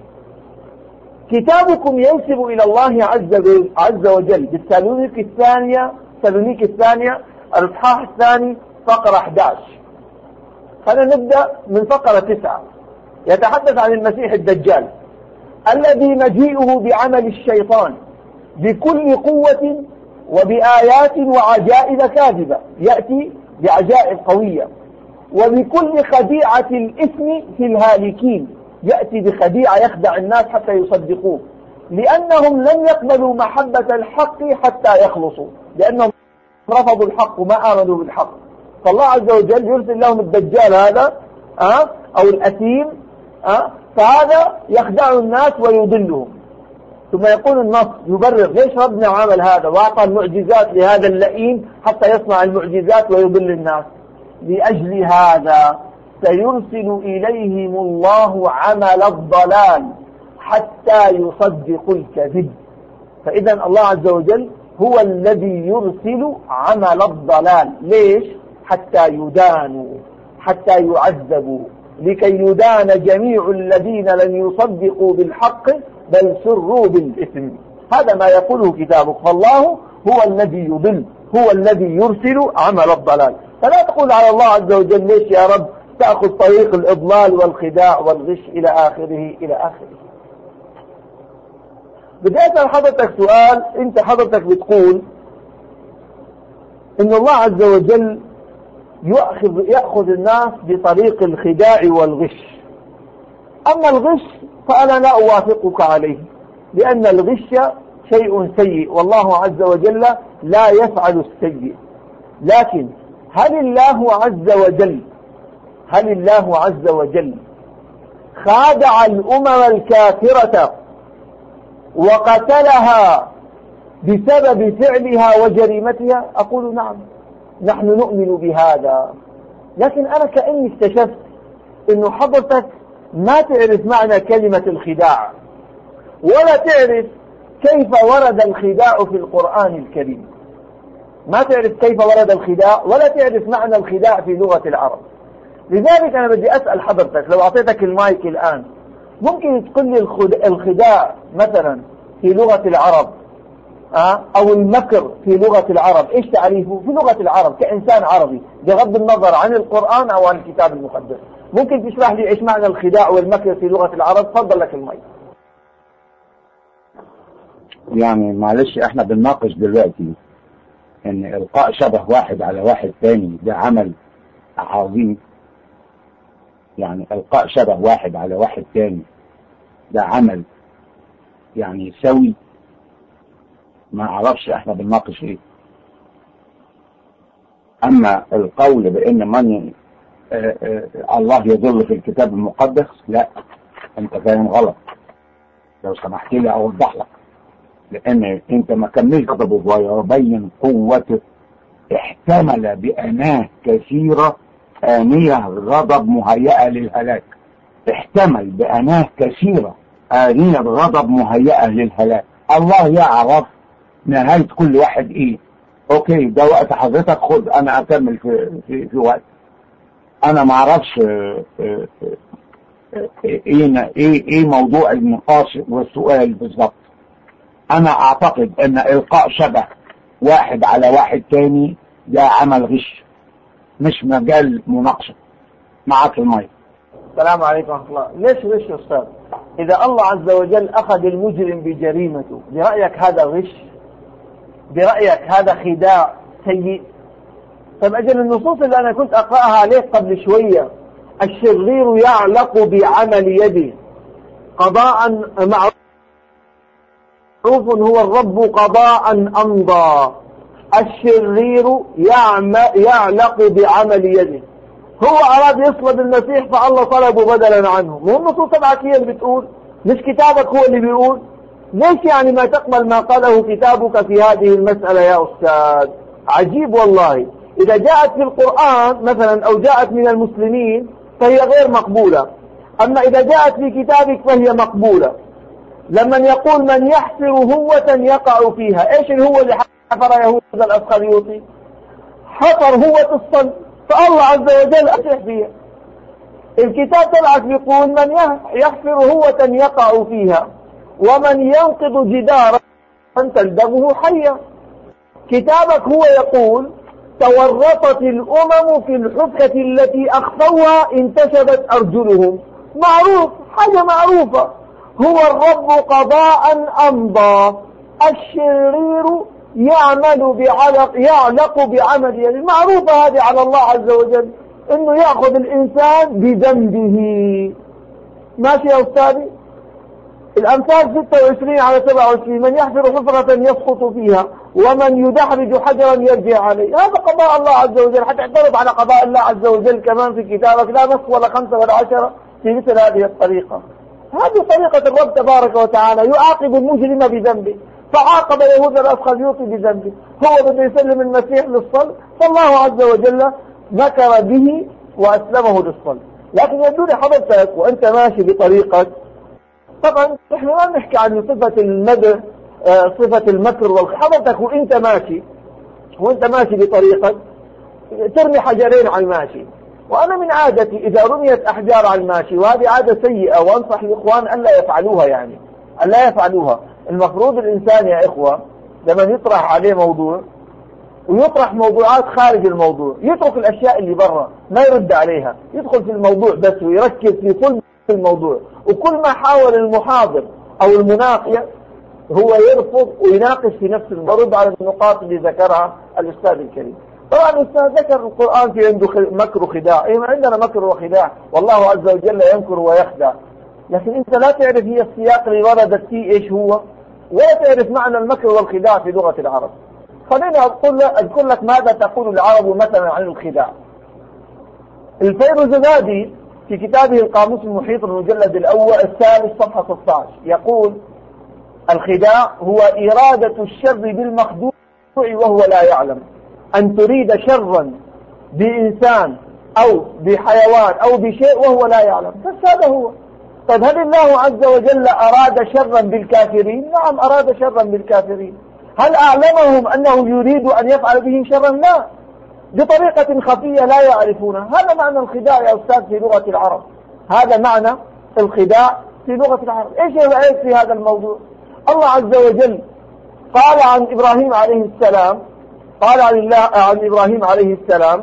كتابكم ينسب إلى الله عز وجل بالتسالونيك الثانية الإصحاح الثاني فقرة 11. خلينا نبدأ من فقرة 9. يتحدث عن المسيح الدجال الذي مجيئه بعمل الشيطان بكل قوة وبآيات وعجائب كاذبة، يأتي بعجائب قوية، وبكل خديعة الإثم في الهالكين، يأتي بخديعة يخدع الناس حتى يصدقوه، لأنهم لم يقبلوا محبة الحق حتى يخلصوا، لأنهم رفضوا الحق وما آمنوا بالحق. فالله عز وجل يرسل لهم الدجال هذا أو الأثيم، فهذا يخدع الناس ويضلهم. ثم يقول النص يبرر ليش ربنا عمل هذا وأعطى المعجزات لهذا اللئيم حتى يصنع المعجزات ويضل الناس. لأجل هذا سيرسل إليهم الله عمل الضلال حتى يصدقوا الكذب. فإذا الله عز وجل هو الذي يرسل عمل الضلال. ليش؟ حتى يدانوا، حتى يعذبوا، لكي يدان جميع الذين لم يصدقوا بالحق بل سروا بالإثم. هذا ما يقوله كتابك. فالله هو الذي يضل، هو الذي يرسل عمل الضلال. فلا تقول على الله عز وجل ليش يا رب تأخذ طريق الإضلال والخداع والغش إلى آخره. بدي أسأل حضرتك سؤال. أنت حضرتك بتقول إن الله عز وجل يأخذ الناس بطريق الخداع والغش. أما الغش فأنا لا أوافقك عليه، لأن الغش شيء سيء والله عز وجل لا يفعل السيء. لكن هل الله عز وجل خادع الأمم الكافرة وقتلها بسبب فعلها وجريمتها؟ أقول نعم، نحن نؤمن بهذا. لكن أنا كأني اكتشفت إنه حضرتك ما تعرف معنى كلمة الخداع، ولا تعرف كيف ورد الخداع في القرآن الكريم. ما تعرف كيف ورد الخداع، ولا تعرف معنى الخداع في لغة العرب. لذلك أنا بدي أسأل حضرتك، لو أعطيتك المايك الآن ممكن تقول لي الخداع مثلا في لغة العرب أو المكر في لغة العرب إيش تعريفه في لغة العرب كإنسان عربي بغض النظر عن القرآن أو عن الكتاب المقدس؟ ممكن تشرح لي إيش معنى الخداع والمكر في لغة العرب؟ تفضل لك المايك. يعني معلش احنا بنناقش دلوقتي ان القاء شبه واحد على واحد تاني ده عمل عظيم. يعني القاء شبه واحد على واحد تاني ده عمل يعني سوي. ما اعرفش احنا بنناقش ايه. اما القول بان من الله يضل في الكتاب المقدس، لا انت فاهم غلط. لو سمحت لي اوضح لك، لان انت ما كملت غضبه ويبين قوته. احتمل بأناه كثيرة آنية غضب مهيئة للهلاك. احتمل بأناه كثيرة آنية غضب مهيئة للهلاك. الله يعرف نهاية كل واحد ايه. اوكي ده وقت حضرتك، خد انا اكمل في وقت. انا ما اعرفش ايه موضوع النقاش والسؤال بالظبط. انا اعتقد ان القاء شبه واحد على واحد تاني ده عمل غش، مش مجال مناقشة. معاك المايك. السلام عليكم ورحمة الله. ليش غش يا أستاذ؟ إذا الله عز وجل أخذ المجرم بجريمته، برأيك هذا غش؟ برأيك هذا خداع سيء؟ طب أجل النصوص اللي أنا كنت أقرأها عليك قبل شوية، الشرير يعلق بعمل يده قضاء معروف هو الرب قضاء أمضى. الشرير يعلق بعمل يده. هو أراد يصلب المسيح فالله طلبه بدلا عنه. مو النصوص تبعك هي اللي بتقول، مش كتابك هو اللي بيقول. ليش يعني ما تقبل ما قاله كتابك في هذه المسألة يا أستاذ؟ عجيب والله. إذا جاءت في القرآن مثلا أو جاءت من المسلمين فهي غير مقبولة، أما إذا جاءت في كتابك فهي مقبولة. لما يقول من يحفر هوة يقع فيها، ايش الهوة اللي حفر يهوذا الأسخريوطي؟ حفر هوة الصلب، فالله عز وجل أتح فيها. الكتاب تبعك بيقول من يحفر هوة يقع فيها ومن ينقض جدارا تلدغه حيا. كتابك هو يقول تورطت الأمم في الحفرة التي أخفوها انتشبت أرجلهم. معروف، حاجة معروفة. هو الرب قضاء أمضى. الشرير يعلق بعمل يده. معروفة هذه على الله عز وجل، انه يأخذ الانسان بذنبه. ماشي يا استاذي؟ الامثال 26 على 27. من يحفر حفرة يسقط فيها ومن يدحرج حجرا يرجع عليه. هذا قضاء الله عز وجل. حتعترض على قضاء الله عز وجل كمان في كتابك؟ لا نص ولا 5 ولا 10 في مثل هذه الطريقة. هذه طريقة الرب تبارك وتعالى، يعاقب المجرم بذنبه. فعاقب يهوذا الأسخريوطي بذنبه. هو بده يسلم المسيح للصلب، فالله عز وجل ذكر به وأسلمه للصلب. لكن يبدو لي حضرتك وأنت ماشي بطريقة، طبعا نحن ما بنحكي عن صفة المدح، صفة المكر والحضرتك وأنت ماشي بطريقة ترمي حجرين على الماشي. وأنا من عادتي إذا رميت أحجار على الماشي، وهذه عادة سيئة وأنصح الإخوان ألا يفعلوها، يعني ألا يفعلوها. المفروض الإنسان يا إخوة لما يطرح عليه موضوع ويطرح موضوعات خارج الموضوع، يترك الأشياء اللي برا ما يرد عليها، يدخل في الموضوع بس ويركز في كل الموضوع. وكل ما حاول المحاضر أو المناقش هو يرفض ويناقش في نفس المرض على النقاط اللي ذكرها الأستاذ الكريم. طبعا الأستاذ ذكر القرآن في عنده مكر وخداع. ما عندنا مكر وخداع، والله عز وجل ينكر ويخدع، لكن أنت لا تعرف هي السياق اللي وردت فيه إيش هو، ولا تعرف معنى المكر والخداع في لغة العرب. خليني أذكر لك ماذا تقول العرب مثلا عن الخداع. الفيروزابادي في كتابه القاموس المحيط المجلد الأول الثالث صفحة 16 يقول: الخداع هو إرادة الشر بالمخدوع وهو لا يعلم، أن تريد شرا بإنسان أو بحيوان أو بشيء وهو لا يعلم، بس هذا هو. طيب هل الله عز وجل أراد شرا بالكافرين؟ نعم أراد شرا بالكافرين. هل أعلمهم أنه يريد أن يفعل بهم شرا؟ لا، بطريقة خفية لا يعرفونها. هذا معنى الخداع يا أستاذ في لغة العرب، هذا معنى الخداع في لغة العرب. إيش رأيك في هذا الموضوع؟ الله عز وجل قال عن إبراهيم عليه السلام، قال عن إبراهيم عليه السلام: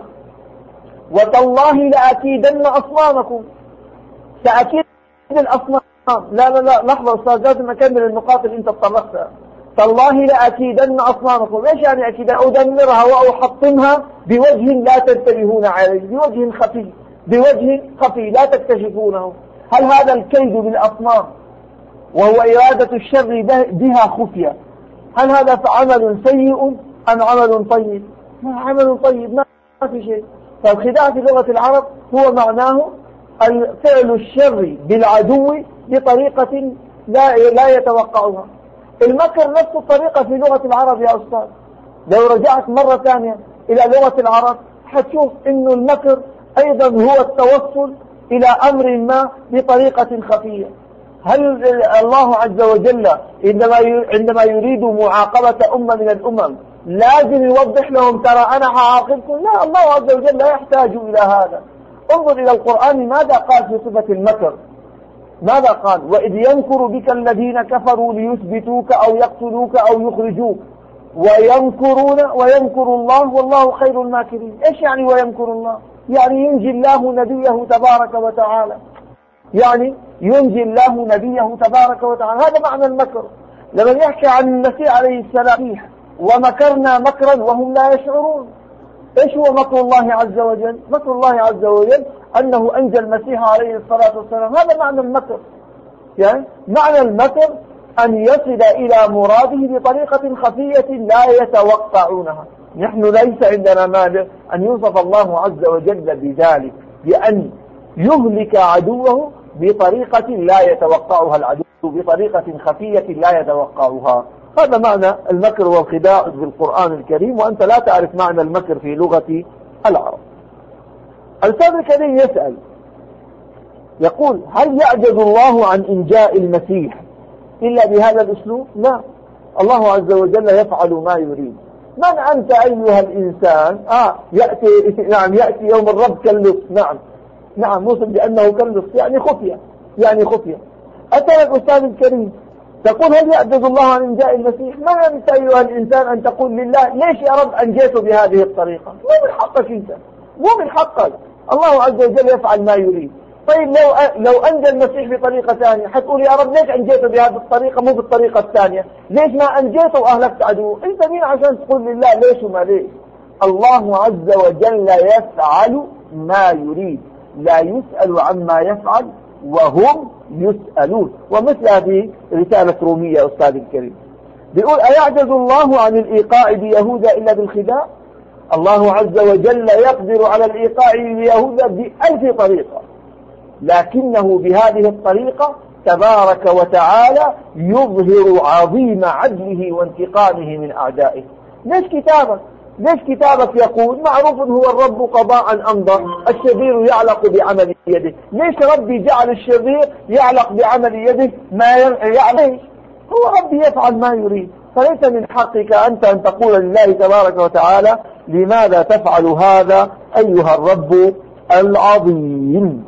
وتالله لأكيدن أصنامكم. سأكيد الأصنام. لا لا لا لحظة أستاذ، لازم أكمل النقاط اللي أنت تطرقتها. تالله لأكيدن أصنامكم. إيش يعني أكيد؟ أدمرها وأحطمها بوجه لا تنتبهون عليه، بوجه خفي، بوجه خفي لا تكتشفونه. هل هذا الكيد بالأصنام وهو إرادة الشر بها خفية، هل هذا عمل سيء أم عمل طيب؟ ما عمل طيب، ما في شيء. فالخداع في لغة العرب هو معناه فعل الشر بالعدو بطريقة لا يتوقعها. المكر نفس الطريقة في لغة العرب يا أستاذ. لو رجعت مرة ثانية إلى لغة العرب حتشوف إنه المكر أيضا هو التوصل إلى أمر ما بطريقة خفية. هل الله عز وجل عندما يريد معاقبة أمة من الأمم لازم يوضح لهم ترى أنا هعاقبكم؟ لا، الله عز وجل لا يحتاج إلى هذا. انظر إلى القرآن ماذا قال في صفة المكر. ماذا قال؟ وإذ يمكر بك الذين كفروا ليثبتوك أو يقتلوك أو يخرجوك ويمكرون ويمكر الله والله خير الماكرين. إيش يعني ويمكر الله؟ يعني ينجي الله نبيه تبارك وتعالى، يعني ينجي الله نبيه تبارك وتعالى. هذا معنى المكر. لما يحكي عن المسيح عليه السلام: ومكرنا مكرا وهم لا يشعرون. ايش هو مكر الله عز وجل؟ مكر الله عز وجل انه انجى المسيح عليه الصلاة والسلام. هذا معنى المكر. يعني معنى المكر ان يصل الى مراده بطريقة خفية لا يتوقعونها. نحن ليس عندنا مانع ان يوصف الله عز وجل بذلك، بأن يهلك عدوه بطريقة لا يتوقعها العدو، بطريقة خفية لا يتوقعها. هذا معنى المكر والخداع في القرآن الكريم، وأنت لا تعرف معنى المكر في لغة العرب. الأستاذ الكريم يسأل يقول: هل يعجز الله عن إنجاء المسيح إلا بهذا الأسلوب؟ لا، الله عز وجل يفعل ما يريد. من أنت أيها الإنسان؟ يأتي يوم الرب كاللص. نعم وصل بأنه كاللص، يعني خفية، يعني خفية. أتى الأستاذ الكريم تقول: هل يعجز الله عن إنجاء المسيح؟ ما أنت أيها الإنسان أن تقول لله: ليش يا رب أنجيته بهذه الطريقة؟ مو من حقك أنت، مو من حقك. الله عز وجل يفعل ما يريد. طيب لو أنجى المسيح بطريقة ثانية حتقول: يا رب ليش أنجيته بهذه الطريقة مو بالطريقة الثانية؟ ليش ما أنجيته وأهلكت عدوه؟ أنت مين عشان تقول لله ليش وما ليش؟ الله عز وجل يفعل ما يريد، لا يسأل عما يفعل وهم يسألون. ومثل هذه رسالة رومية أستاذ الكريم بيقول: أيعجز الله عن الإيقاع بيهوذا إلا بالخداع؟ الله عز وجل يقدر على الإيقاع بيهوذا بألف طريقة، لكنه بهذه الطريقة تبارك وتعالى يظهر عظيم عدله وانتقامه من أعدائه. ليش كتابك يقول معروف هو الرب قضاء أمضى، الشرير يعلق بعمل يده؟ ليش ربي جعل الشرير يعلق بعمل يده؟ ما يعلق، هو ربي يفعل ما يريد. فليس من حقك أنت أن تقول لله تبارك وتعالى: لماذا تفعل هذا أيها الرب العظيم؟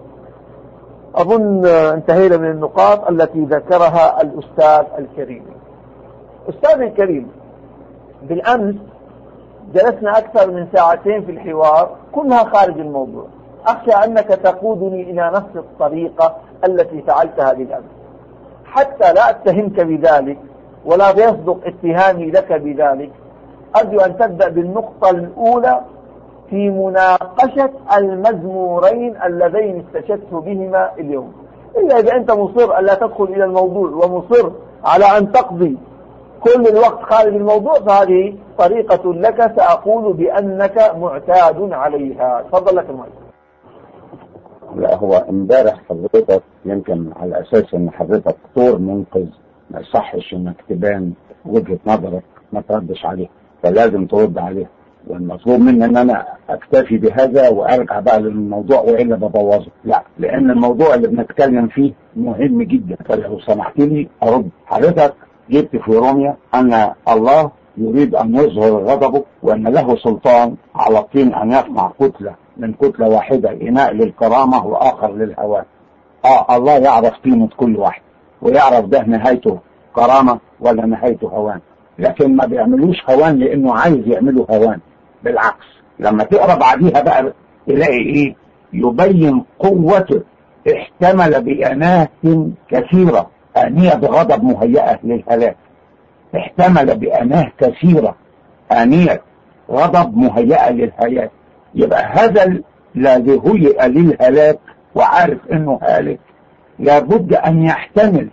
أظن انتهينا من النقاط التي ذكرها الأستاذ الكريم. أستاذ الكريم، بالأمس جلسنا أكثر من ساعتين في الحوار كلها خارج الموضوع. أخشى أنك تقودني إلى نفس الطريقة التي فعلتها بالأمس. حتى لا أتهمك بذلك ولا يصدق اتهامي لك بذلك، أرجو أن تبدأ بالنقطة الأولى في مناقشة المزمورين اللذين استشهدت بهما اليوم. إلا إذا أنت مصر ألا تدخل إلى الموضوع ومصر على أن تقضي كل الوقت خارج الموضوع، فهذه طريقة لك سأقول بأنك معتاد عليها. تفضل لك المايك. لا، هو امبارح حضرتك يمكن على أساس أن حضرتك دكتور منقذ ما يصحش أنك تبان وجهة نظرك ما تردش عليها، فلازم ترد عليها، والمطلوب مني ان انا اكتفي بهذا وارجع بقى للموضوع والا ببوظه. لا، لان الموضوع اللي بنتكلم فيه مهم جدا، فلو سمحت لي ارد. حضرتك جبت في روميا ان الله يريد ان يظهر غضبه وان له سلطان على الطين ان يصنع كتله من كتله واحده، اناء للكرامه واخر للهوان. الله يعرف قيمه كل واحد ويعرف ده نهايته كرامه ولا نهايته هوان، لكن ما بيعملوش هوان لانه عايز يعملوا هوان. بالعكس، لما تقرا بعديها بقى تلاقي ايه؟ يبين قوته. احتمل بأناه كثيرة آنية بغضب مهيئة للهلاك. احتمل بأناه كثيرة آنية غضب مهيئة للهلاك. يبقى هذا الذي هيئ للهلاك وعارف انه هالك لابد ان يحتمل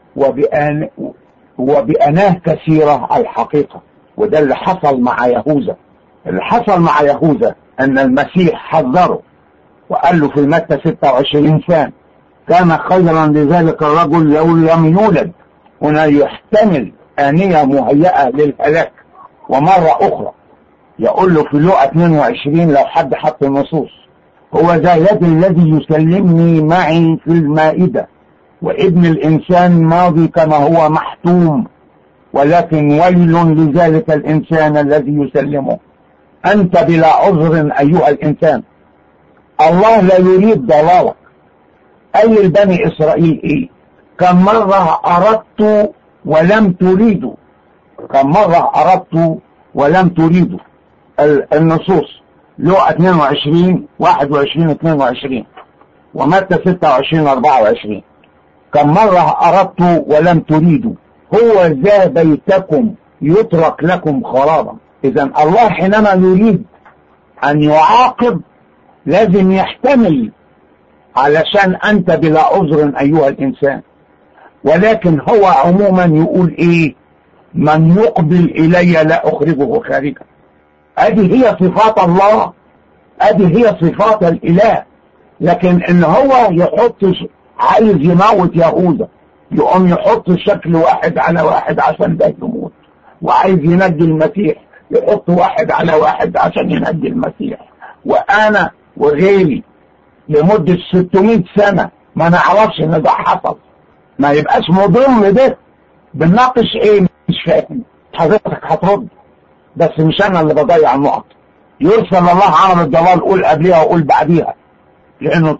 وبأناه كثيرة الحقيقة. وده اللي حصل مع يهوذا. اللي حصل مع يهوذا ان المسيح حذره وقال له في متى 26 سنة كان خيرا لذلك الرجل لو لم يولد. هنا يحتمل آنية مهيئة للهلاك. ومرة أخرى يقول له في لوقا 22 لو حد حط النصوص: هو ذا يد الذي يسلمني معي في المائدة، وابن الإنسان ماضي كما هو محتوم، ولكن ويل لذلك الإنسان الذي يسلمه. أنت بلا عذر أيها الإنسان. الله لا يريد ضلالك. قال لبني إسرائيل إيه؟ كم مرة أردت ولم تريدوا. كم مرة أردت ولم تريدوا. النصوص لوقا 22 21 22 ومتى 26 24. كم مرة أردت ولم تريدوا، هو ذا بيتكم يترك لكم خرابا. إذا الله حينما يريد أن يعاقب لازم يحتمل، علشان أنت بلا عذر أيها الإنسان. ولكن هو عموما يقول إيه؟ من يقبل إلي لا أخرجه خارجا. هذه هي صفات الله، هذه هي صفات الإله. لكن إن هو يحط عايز يموت يهوذا، يقوم يحط شكل واحد على واحد عشان ده يموت، وعايز ينجي المسيح يحط واحد على واحد عشان ينجي المسيح. وأنا وغيري لمدة 600 سنة ما نعرفش ان ده حصل. ما يبقاش مضم ده. بنناقش ايه؟ مش فاهم. حضرتك هترد، بس مش انا اللي بضيع النقط. يرسل الله عمل الضلال قول قبليها وقول بعديها، لانه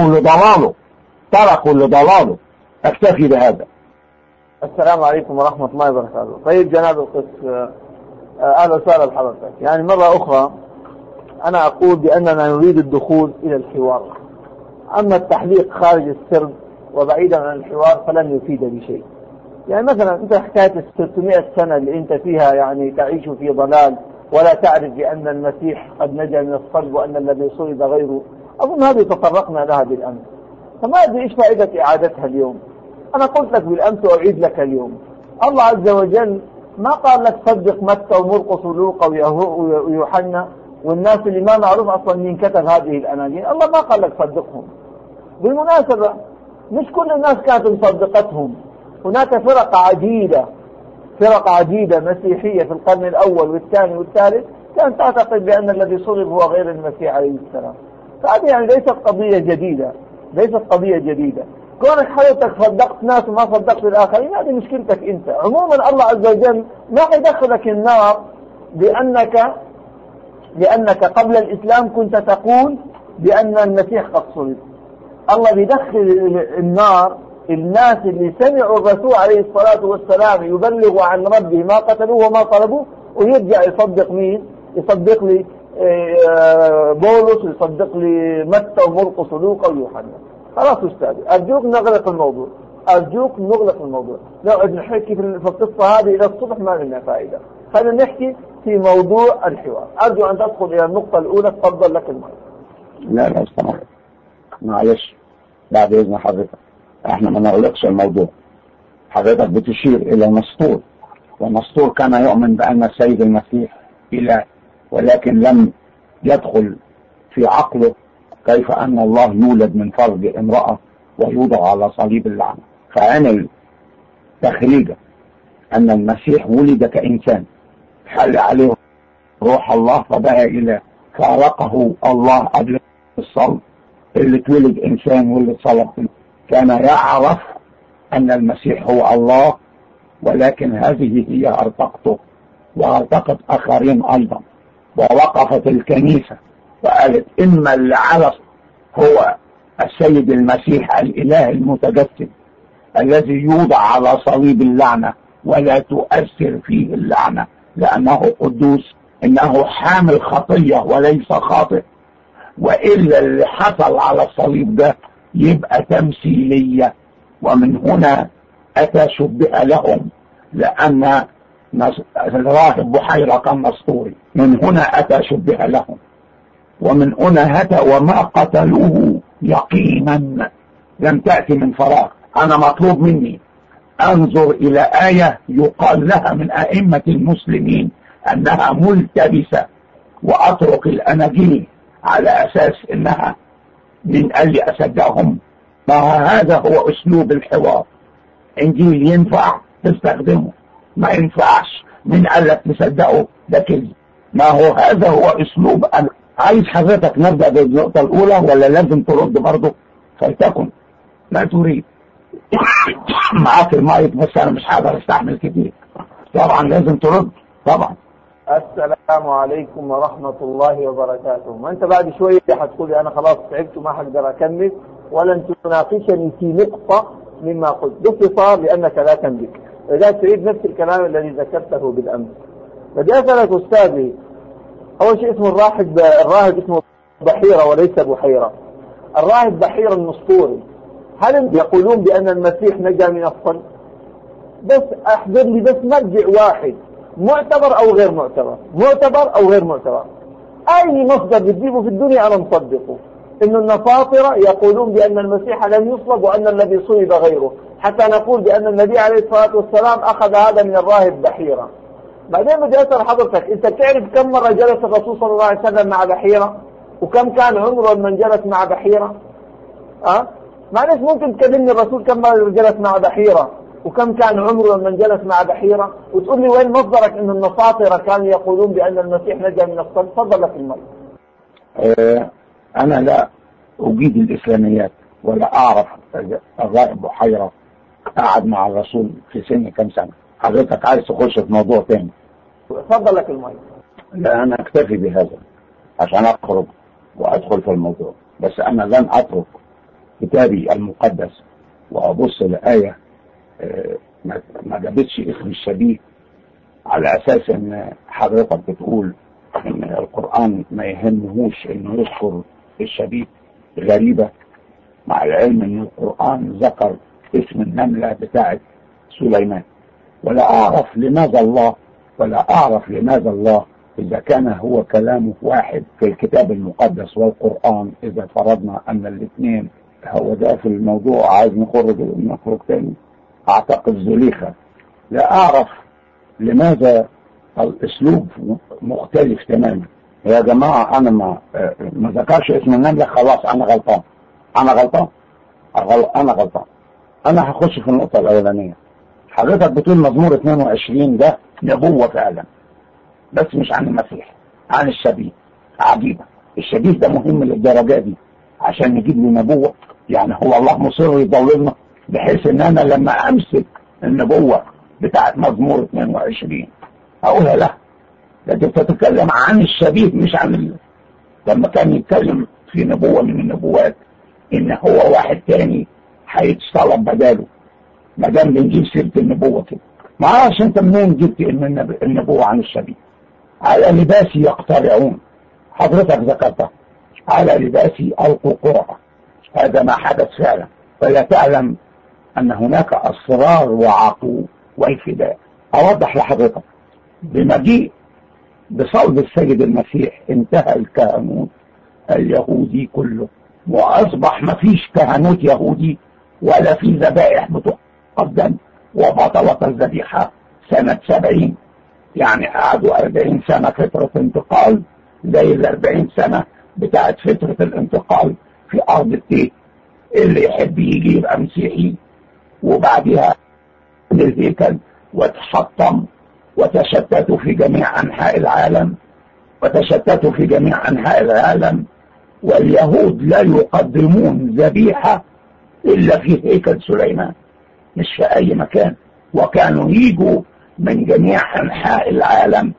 تركوا لضلاله. اكتفي بهذا. السلام عليكم ورحمة الله وبركاته. طيب جناب القس، اهلا وسهلا بحضرتك. يعني مرة اخرى أنا أقول بأننا نريد الدخول إلى الحوار. أما التحليق خارج السرب وبعيدا عن الحوار فلن يفيد بشيء. يعني مثلا أنت حكاية 600 سنة اللي أنت فيها يعني تعيش في ضلال ولا تعرف بأن المسيح قد نجا من الصلب وأن الذي صلب غيره، أظن هذه تطرقنا لها بالأمس، فما أدري إيش فائدة إعادتها اليوم. أنا قلت لك بالأمس وأعيد لك اليوم. الله عز وجل ما قال لك صدق متى ومرقس ولوقا ويوحنا والناس اللي ما معروف أصلا مين كتب هذه الأناجيل. الله ما قال لك صدقهم. بالمناسبة مش كل الناس كانت مصدقتهم. هناك فرق عديدة مسيحية في القرن الأول والثاني والثالث كانت تعتقد بأن الذي صلب هو غير المسيح عليه السلام. فهذه يعني ليست قضية جديدة. كونك حضرتك صدقت ناس وما صدقت الآخرين هذه مشكلتك أنت. عموما الله عز وجل ما حيدخلك النار لأنك قبل الإسلام كنت تقول بأن المسيح قد صلب. الله بيدخل النار الناس اللي سمعوا الرسول عليه الصلاة والسلام يبلغ عن ربه ما قتلوه وما طلبوه، ويرجع يصدق مين؟ يصدق لي بولس، ويصدق لي متى ومرقس ولوقا ويوحنا. خلاص أستاذ، أرجوك نغلق الموضوع. أرجوك نغلق الموضوع، نقعد نحكي في القصة هذه إلى الصبح ما لنا فائدة. خلينا نحكي في موضوع الحوار. أرجو أن تدخل إلى النقطة الأولى. تفضل لك المايك. لا استمر، معلش بعد إذن حضرتك، احنا ما نغلقش الموضوع. حضرتك بتشير إلى نسطور، ونسطور كان يؤمن بأن السيد المسيح إله، ولكن لم يدخل في عقله كيف أن الله يولد من فرج امرأة ويوضع على صليب اللعنة، فعمل تخريجا أن المسيح ولد كإنسان، حل عليه روح الله فبقى إله، فارقه الله قبل الصلب اللي تولد إنسان واللي صلب. كان يعرف أن المسيح هو الله، ولكن هذه هي أرتقته وأرتقت آخرين أيضا. ووقفت الكنيسة وقالت إما اللي عرف هو السيد المسيح الإله المتجسد الذي يوضع على صليب اللعنة ولا تؤثر فيه اللعنة لأنه قدوس، إنه حامل خطية وليس خاطئ، وإلا اللي حصل على الصليب ده يبقى تمثيلية. ومن هنا أتى شبه لهم، لأن الراهب بحيرة كان مسطوري، من هنا أتى شبه لهم، ومن هنا أتى وما قتلوه يقينا، لم تأتي من فراغ. أنا مطلوب مني أنظر إلى آية يقال لها من أئمة المسلمين أنها ملتبسة وأترك الأناجيل على أساس أنها من أجل أصدقهم. ما هذا هو أسلوب الحوار. إنجيل ينفع تستخدمه، ما ينفعش من قال لك تصدقه ده كذب. ما هو هذا هو أسلوب. أنا عايز حضرتك نبدأ بالنقطة الأولى ولا لازم ترد برضه؟ فلتكن لا تريد. معاك المايك بس أنا مش هقدر استحمل كتير. طبعا لازم ترد طبعا. السلام عليكم ورحمة الله وبركاته. ما أنت بعد شوية هتقولي أنا خلاص تعبت وما هقدر أكمل، ولن تناقشني في نقطة مما قلت باختصار لأنك لا تملك. إذا تريد نفس الكلام الذي ذكرته بالأمس. بدي أسألك أستاذي، أول شيء اسمه الراهب اسمه بحيرة وليس بحيرة. الراهب بحيرة النسطوري، هل يقولون بأن المسيح نجا من الصلب؟ بس أحضر لي بس مرجع واحد معتبر أو غير معتبر، معتبر أو غير معتبر. أي مصدر بتجيبه في الدنيا أنا مصدقه. إن النصارى يقولون بأن المسيح لم يصلب وأن الذي صلب غيره، حتى نقول بأن النبي عليه الصلاة والسلام أخذ هذا من الراهب بحيرة. بعدين بدي أسأل حضرتك، أنت تعرف كم مرة جلس الرسول صلى الله عليه وسلم مع بحيرة؟ وكم كان عمره من جلس مع بحيرة؟ معلش ممكن تكلمني الرسول كم مرة جلس مع بحيرة وكم كان عمره من جلس مع بحيرة، وتقول لي وين مصدرك ان النصارى كانوا يقولون بان المسيح نجا من الصلب؟ تفضل لك المايك. انا لا اجيد الاسلاميات ولا اعرف الراهب بحيرة قعد مع الرسول في سن كم سنة. حضرتك عايز تخش في موضوع تاني؟ تفضل لك المايك. لا انا اكتفي بهذا عشان اخرج وادخل في الموضوع، بس انا لن اترك كتابي المقدس وابص لآية ما جابتش اسم الشبيه على اساس ان حضرتك بتقول ان القرآن ما يهمهوش انه يذكر الشبيه. غريبة، مع العلم ان القرآن ذكر اسم النملة بتاعت سليمان. ولا اعرف لماذا الله اذا كان هو كلامه واحد في الكتاب المقدس والقرآن، اذا فرضنا ان الاثنين هو ده في الموضوع، عايز نخرج تاني. اعتقد زليخة. لا اعرف لماذا الاسلوب مختلف تماما. يا جماعة انا ما ذكرش اسم النملة، خلاص انا غلطان. انا هخش في النقطة الاولانية. حضرتك بتقول مزمور 22 ده نبوة فعلا، بس مش عن المسيح، عن الشبيه. عجيبة، الشبيه ده مهم للدرجة دي عشان نجيب له نبوة؟ يعني هو الله مصر يضللنا بحيث ان انا لما امسك النبوة بتاعت مزمور 22 اقولها لا، ده تتكلم عن الشبيه مش عن لما كان يتكلم في نبوة من النبوات ان هو واحد تاني هيتصلب بداله. ما دام بنجيب سيرة النبوة كده، ما اعرفش انت منين جبت ان النبوة عن الشبيه. على لباسي يقترعون، حضرتك ذكرتها، على لباسي ألقوا قرعة. هذا ما حدث فعلا، فلا تعلم أن هناك أسرار وعقو والفداء. أوضح لحضرتك، بمجيء بصلب السيد المسيح انتهى الكهنوت اليهودي كله، وأصبح ما فيش كهنوت يهودي ولا في ذبائح بتقدم، وبطلت الذبيحة سنة 70. يعني قعدوا 40 سنة فترة انتقال، زي 40 سنة بتاعت فترة الانتقال في أرض التيه. اللي يحب يجي يبقى مسيحي. وبعدها للهيكل وتحطم وتشتتوا في جميع أنحاء العالم، واليهود لا يقدمون ذبيحة إلا في هيكل سليمان، مش في أي مكان. وكانوا يجوا من جميع أنحاء العالم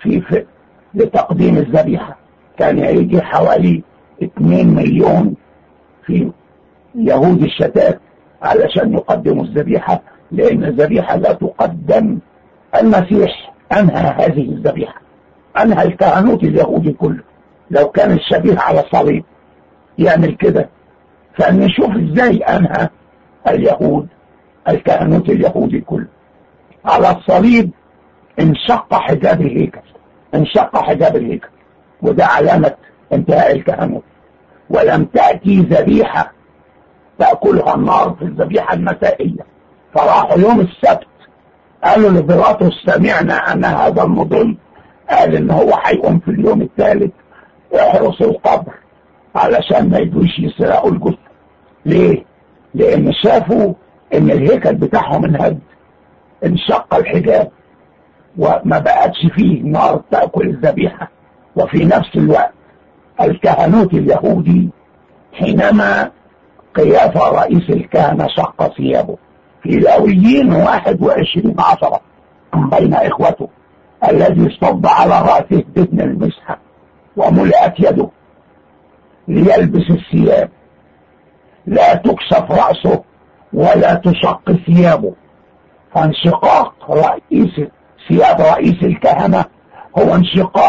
لتقديم الذبيحة. كان يجي حوالي 2 مليون في يهود الشتات علشان يقدموا الذبيحة، لأن الذبيحة لا تقدم. المسيح أنهى هذه الذبيحة، أنهى الكهنوت اليهودي كله. لو كان الشبيه على الصليب يعمل كده، فنشوف ازاي أنهى اليهود الكهنوت اليهودي كله. على الصليب انشق حجاب الهيكل، وده علامة انتهاء الكهنوت. ولم تأتي ذبيحة تأكلها النار في الذبيحة المسائية. فراحوا يوم السبت قالوا لبيلاطس سمعنا أن هذا المضل قال إن هو هيقوم في اليوم الثالث يحرس القبر علشان ما يدوش يسرقوا الجثة. ليه؟ لأن شافوا إن الهيكل بتاعهم انهد، انشق الحجاب وما بقتش فيه نار تأكل الذبيحة. وفي نفس الوقت الكهنوت اليهودي حينما قيافة رئيس الكهنة شق ثيابه في لاويين 21:10 بين إخوته، الذي اصطب على رأسه دهن المسحة وملأت يده ليلبس الثياب، لا تكشف رأسه ولا تشق ثيابه. فانشقاق ثياب رئيس الكهنة هو انشقاق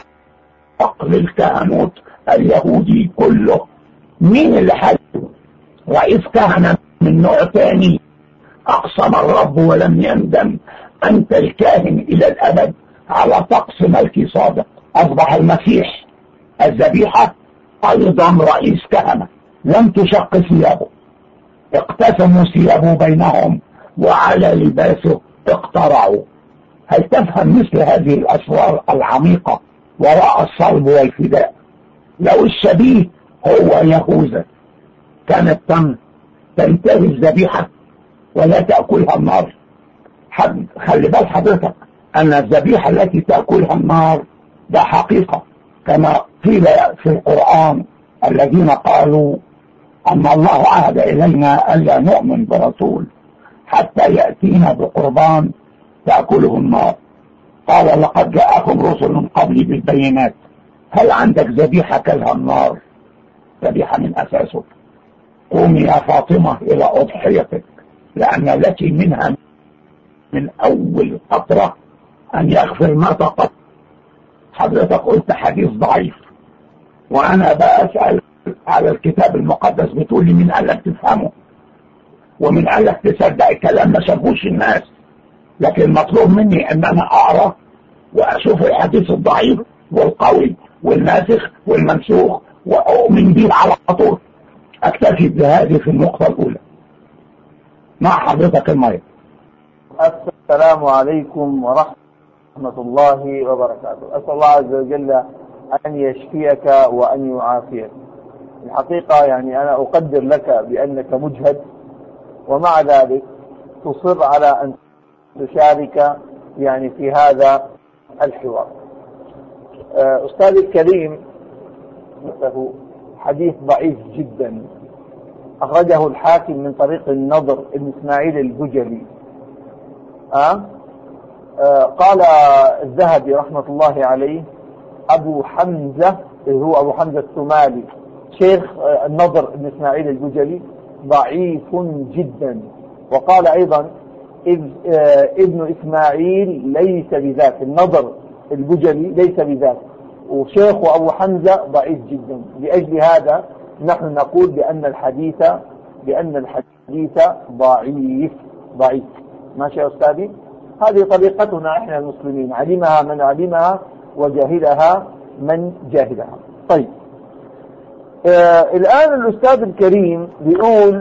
للكهنوت اليهودي كله. مين اللي حل؟ رئيس كهنة من نوع تاني، أقسم الرب ولم يندم، أنت الكاهن إلى الأبد على طقس ملكي صادق. أصبح المسيح الذبيحة أيضا رئيس كهنة، لم تشق ثيابه، اقتسموا ثيابه بينهم وعلى لباسه اقترعوا. هل تفهم مثل هذه الأسرار العميقة وراء الصلب والفداء؟ لو الشبيه هو يهوذا كانت تنتهي الذبيحة ولا تأكلها النار. خلي بال حضرتك أن الذبيحة التي تأكلها النار ده حقيقة، كما قيل في القرآن الذين قالوا أن الله عهد إلينا ألا نؤمن برسول حتى يأتينا بقربان تأكله النار. قال لقد جاءكم رسل من قبلي بالبينات. هل عندك ذبيحة كلها النار؟ ذبيحة من أساسه. قومي يا فاطمة إلى أضحيتك، لأن لك منها من أول قطرة أن يغفر ما تقط. حضرتك قلت حديث ضعيف، وأنا بأسأل على الكتاب المقدس، بتقول لي من قال لك تفهمه ومن قال لك تصدق الكلام ما شافوش الناس. لكن مطلوب مني أن أنا أقرأ وأشوف الحديث الضعيف والقوي والناسخ والمنسوخ وأؤمن به على طول. أكتفي بهذه في النقطة الأولى. مع حضرتك المايك. السلام عليكم ورحمة الله وبركاته. أسأل الله عز وجل أن يشفيك وأن يعافيك. الحقيقة يعني أنا أقدر لك بأنك مجهد، ومع ذلك تصر على أن تشارك يعني في هذا الحوار. أستاذ الكريم له حديث ضعيف جدا أخرجه الحاكم من طريق النضر ابن إسماعيل البجلي. قال الذهبي رحمة الله عليه أبو حمزة، هو أبو حمزة الثمالي شيخ النضر ابن إسماعيل البجلي، ضعيف جدا. وقال أيضا ابن إسماعيل ليس بذاك، النضر البجلي ليس بذاك، وشيخ أبو حمزة ضعيف جدا. لأجل هذا نحن نقول بأن الحديث ضعيف ضعيف. ماشي يا أستاذي؟ هذه طريقتنا إحنا المسلمين، علمها من علمها وجاهلها من جاهلها. طيب الآن الأستاذ الكريم بيقول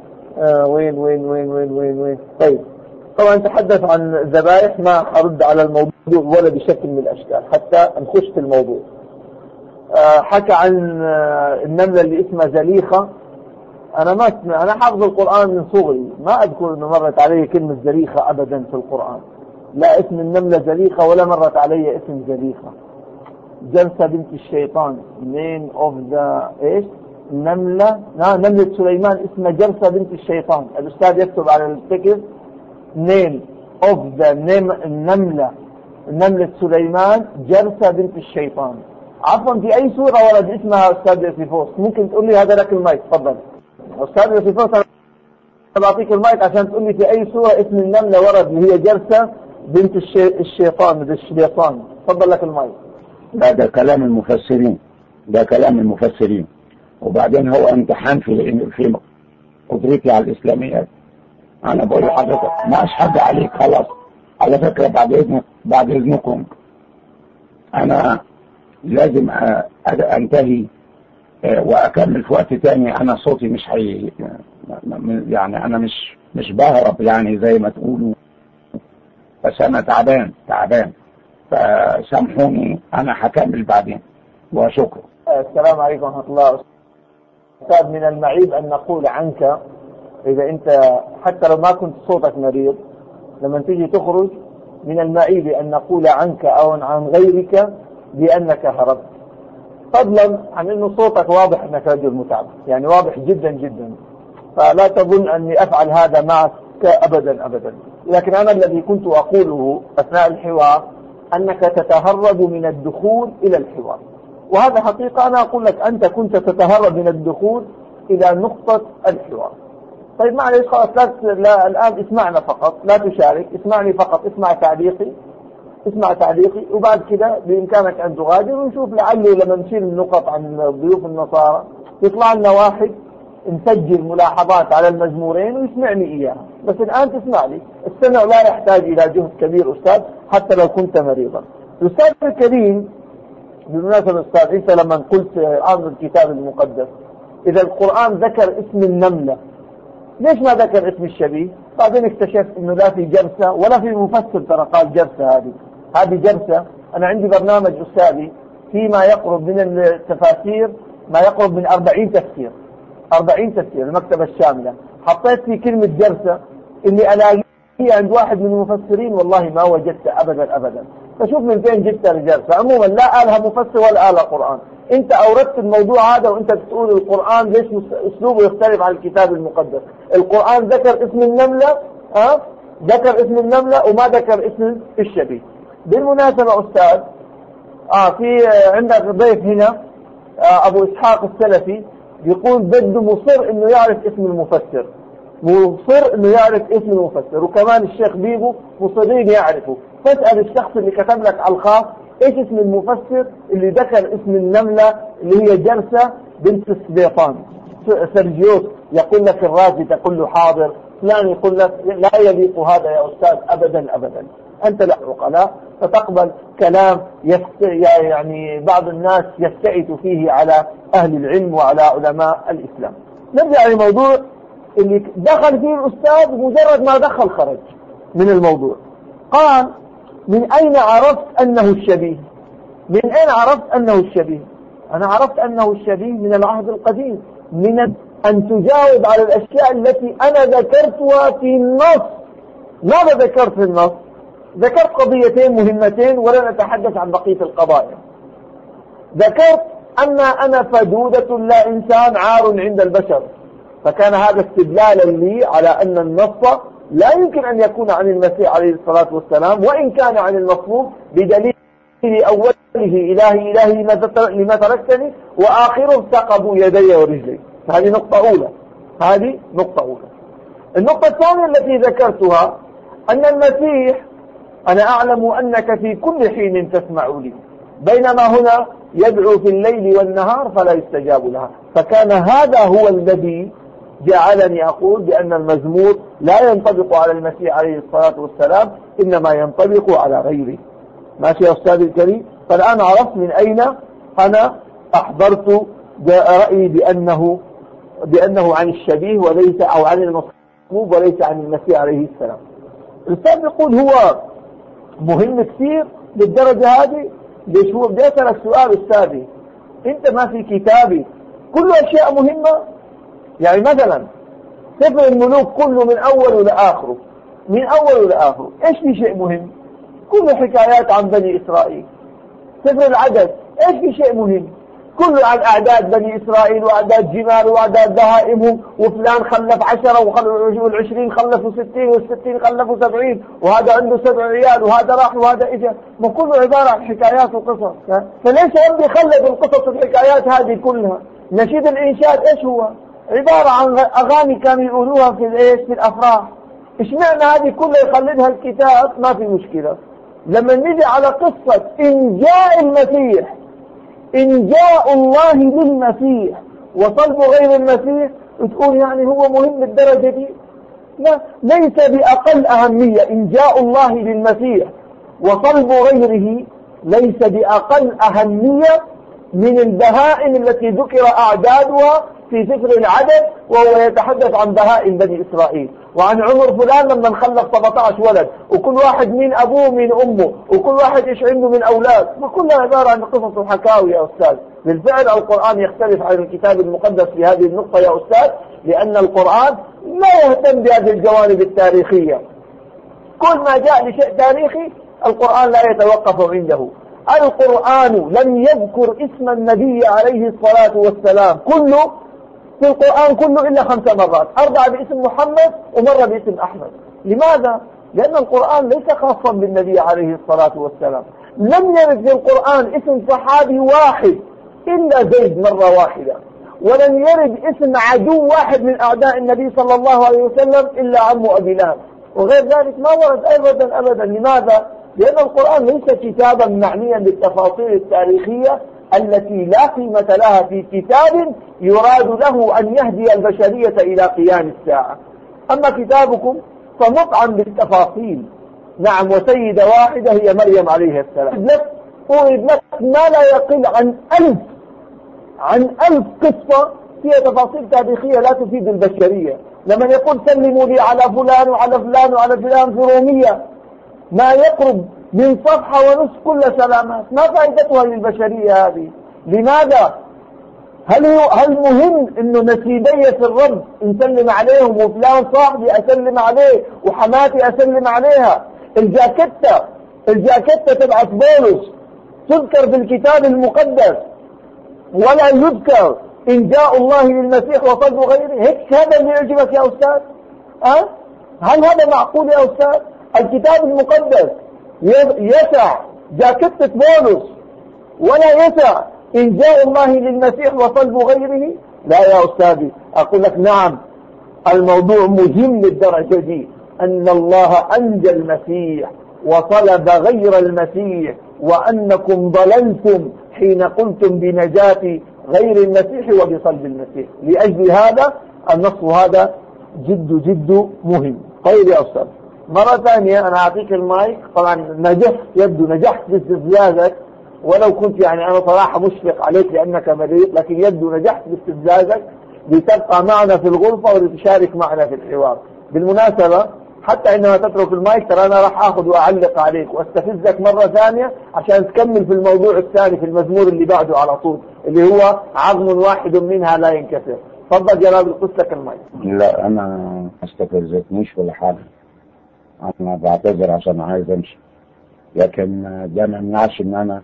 وين طيب طبعا تحدث عن الذبائح، ما أرد على الموضوع ولا بشكل من الأشكال حتى نخش في الموضوع. حكى عن النملة اللي اسمها زليخة. أنا حافظ القرآن من صغري، ما أذكر أنه مرت علي كلمة زليخة أبدا في القرآن، لا اسم النملة زليخة ولا مرت علي اسم زليخة. جلسة بنت الشيطان name of the إيش نملة سليمان اسمها جلسة بنت الشيطان. الأستاذ يكتب على التكست name of the نملة سليمان جلسة بنت الشيطان. عفوا في أي سورة ورد اسمها أستاذ يوسيفوس؟ ممكن تقول لي هذا لك المايك، تفضل أستاذ يوسيفوس، أنا بعطيك المايك عشان تقول لي في أي سورة اسم النملة ورد اللي هي جلسة بنت الشيطان. تفضل لك المايك. ده كلام المفسرين، وبعدين هو امتحان في قدرتي على الإسلاميات. أنا بقول لحضرتك ما أشهد عليك خلاص. على فكرة بعد إذنكم أنا لازم أنتهي وأكمل في وقت تاني. أنا صوتي مش يعني أنا مش بهرب يعني زي ما تقولوا، بس أنا تعبان فسامحوني. أنا هكمل بعدين وشكرا. السلام عليكم ورحمة الله. أستاذ من المعيب أن نقول عنك إذا أنت حتى لو ما كنت صوتك مريض لما تيجي تخرج، من المعيب أن نقول عنك أو عن غيرك بأنك هربت، فضلا عن أنه صوتك واضح أنك رجل متعب، يعني واضح جدا جدا، فلا تظن أني أفعل هذا معك أبدا. لكن أنا الذي كنت أقوله أثناء الحوار أنك تتهرب من الدخول إلى الحوار، وهذا حقيقة. أنا أقول لك أنت كنت تتهرب من الدخول إلى نقطة الحوار. طيب معلش خلاص، لا الآن اسمعنا فقط، لا تشارك، اسمعني فقط، اسمع تعليقي وبعد كده بإمكانك أن تغادر، ونشوف لعله لما نشيل النقط عن ضيوف النصارى يطلع لنا واحد نسجل ملاحظات على المزمورين ويسمعني إياها. بس الآن تسمع لي. السمع لا يحتاج إلى جهد كبير أستاذ حتى لو كنت مريضا. الأستاذ الكريم بالمناسبة أستاذ، أنت لما قلت أمر الكتاب المقدس إذا القرآن ذكر اسم النملة ليش ما ذكر اسم الشبيه؟ بعدين اكتشفت انه لا في جرسة ولا في مفسر ترى قال جرسة. هذه جرسة. انا عندي برنامج استاذي فيما يقرب من التفاسير ما يقرب من 40 تفسير المكتبة الشاملة. حطيت في كلمة جرسة اللي الاقيها عند واحد من المفسرين والله ما وجدت ابدا. فشوف من فين جبت الجرسة. عموما لا آلها مفسر ولا آلها قرآن. انت اوردت الموضوع هذا وانت بتقول القرآن ليش اسلوبه يختلف عن الكتاب المقدس. القرآن ذكر اسم النملة ذكر اسم النملة وما ذكر اسم الشبيه. بالمناسبة أستاذ في عندك ضيف هنا أبو إسحاق السلفي يقول بده مصر إنه يعرف اسم المفسر، وكمان الشيخ بيبو مصرين يعرفوا. فاسأل الشخص اللي كتب لك على الخاص ايش اسم المفسر اللي ذكر اسم النملة اللي هي جرسة بنت السبيطان. سرجيوس يقول لك الرازي تقول له حاضر، فلان يقول لك لا يليق هذا يا أستاذ أبدا. أنت لا عقلاء فتقبل كلام يعني بعض الناس يفتئت فيه على أهل العلم وعلى علماء الإسلام. نرجع للموضوع اللي دخل فيه الأستاذ، مجرد ما دخل خرج من الموضوع. قال من أين عرفت أنه الشبيه؟ أنا عرفت أنه الشبيه من العهد القديم، من أن تجاوب على الأشياء التي أنا ذكرتها في النص. ماذا ذكرت في النص؟ ذكرت قضيتين مهمتين ولن أتحدث عن بقية القضايا. ذكرت أن أنا فدودة لا إنسان عار عند البشر، فكان هذا استدلالا لي على أن النص لا يمكن أن يكون عن المسيح عليه الصلاة والسلام، وإن كان عن المصلوب، بدليل أوله إلهي لما تركتني، وآخره ثقبوا يدي ورجلي. هذه نقطة أولى. النقطة الثانية التي ذكرتها أن المسيح أنا أعلم أنك في كل حين تسمع لي، بينما هنا يدعو في الليل والنهار فلا يستجاب لها. فكان هذا هو الذي جعلني أقول بأن المزمور لا ينطبق على المسيح عليه الصلاة والسلام، إنما ينطبق على غيره. ماشي يا أستاذ الكريم؟ فالآن عرفت من أين أنا أحضرت رأيي بأنه عن الشبيه وليس، أو عن المصلوب وليس عن المسيح عليه السلام. الأستاذ يقول هو مهم كثير للدرجة هذه؟ ليش؟ هو بدي أسألك سؤال أستاذي، أنت ما في كتابي كله أشياء مهمة؟ يعني مثلا سفر الملوك كله من أوله لآخره، من أوله لآخره إيش في شيء مهم؟ كله حكايات عن بني إسرائيل. سفر العدد إيش في شيء مهم؟ كله عن أعداد بني إسرائيل وأعداد جمال وأعداد بهائمهم، وفلان خلف 10 وال20 خلفوا 60 وال60 خلفوا 70، وهذا عنده 7 عيال وهذا راح وهذا إجا. ما كله عبارة عن حكايات وقصص. فليش ربي خلف القصص والحكايات هذه كلها؟ نشيد الإنشاد إيش هو؟ عبارة عن أغاني كانوا يقولوها في الأفراح. إيش معنى هذه كلها يخلدها الكتاب؟ ما في مشكلة. لما نيجي على قصة إنجاء المسيح، إنجاء الله للمسيح وصلب غير المسيح، تقول يعني هو مهم للدرجة دي؟ لا، ليس بأقل أهمية. إنجاء الله للمسيح وصلب غيره ليس بأقل أهمية من البهائم التي ذكر أعدادها في سفر العدد، وهو يتحدث عن بهائم بني إسرائيل، وعن عمر فلان لما نخلف 17 ولد، وكل واحد من أبوه ومن أمه، وكل واحد إيش عنده من أولاد. وكلها عبارة عن قصص وحكاوي يا أستاذ. بالفعل القرآن يختلف عن الكتاب المقدس في هذه النقطة يا أستاذ، لأن القرآن لا يهتم بهذه الجوانب التاريخية. كل ما جاء لشيء تاريخي القرآن لا يتوقف عنده. القرآن لم يذكر اسم النبي عليه الصلاة والسلام كله في القرآن كله إلا 5 مرات، 4 باسم محمد ومرة باسم أحمد. لماذا؟ لأن القرآن ليس خاصا بالنبي عليه الصلاة والسلام. لم يرد في القرآن اسم صحابي واحد إلا زيد مرة واحدة، ولم يرد اسم عدو واحد من أعداء النبي صلى الله عليه وسلم إلا عمه أبي لهب، وغير ذلك ما ورد أبدا. لماذا؟ لأن القرآن ليس كتابا معنيا بالتفاصيل التاريخية التي لا قيمة لها في كتاب يراد له أن يهدي البشرية إلى قيام الساعة. أما كتابكم فمطعم بالتفاصيل. نعم، وسيدة واحدة هي مريم عليه السلام. أورد لك ما لا يقل عن 1000 قصة فيها تفاصيل تاريخية لا تفيد البشرية. لما يقول سلموا لي على فلان وعلى فلان وعلى فلان في رومية، ما يقرب من صفحة ونصف كل سلامات، ما فائدتها للبشرية هذه؟ لماذا؟ هل مهم انه نسيبي في الرب نسلم عليهم، وفلان صاحبي اسلم عليه، وحماتي اسلم عليها؟ الجاكيتة تبعت بولس تذكر في الكتاب المقدس ولا يذكر إنجاء الله للمسيح وصلب غيره؟ هيك هذا اللي يعجبك يا أستاذ؟ هل هذا معقول يا أستاذ؟ الكتاب المقدس يسع جاكيتة بولس ولا يسع إنجاء الله للمسيح وصلب غيره؟ لا يا أستاذي، أقول لك نعم، الموضوع مهم للدرجة دي، أن الله أنجى المسيح وصلب غير المسيح، وأنكم ضللتم حين قلتم بنجاة غير المسيح وبصلب المسيح. لأجل هذا النص هذا جد مهم. طيب يا أستاذ، مرة ثانية أنا أعطيك المايك. طبعا نجحت في استفزازك، ولو كنت يعني أنا صراحة مشفق عليك لأنك مريض، لكن يبدو نجحت في استفزازك لتبقى معنا في الغرفة ولتشارك معنا في الحوار. بالمناسبة حتى عندما تترك المايك ترى أنا راح أخذ وأعلق عليك وأستفزك مرة ثانية عشان تكمل في الموضوع الثاني في المزمور اللي بعده على طول، اللي هو عظم واحد منها لا ينكسر. تفضل جناب القدس لك المايك. لا أنا ما استفزتنيش ولا حاجة، أنا بعتذر عشان عايز أمشي، لكن ده ما يمنعش إن أنا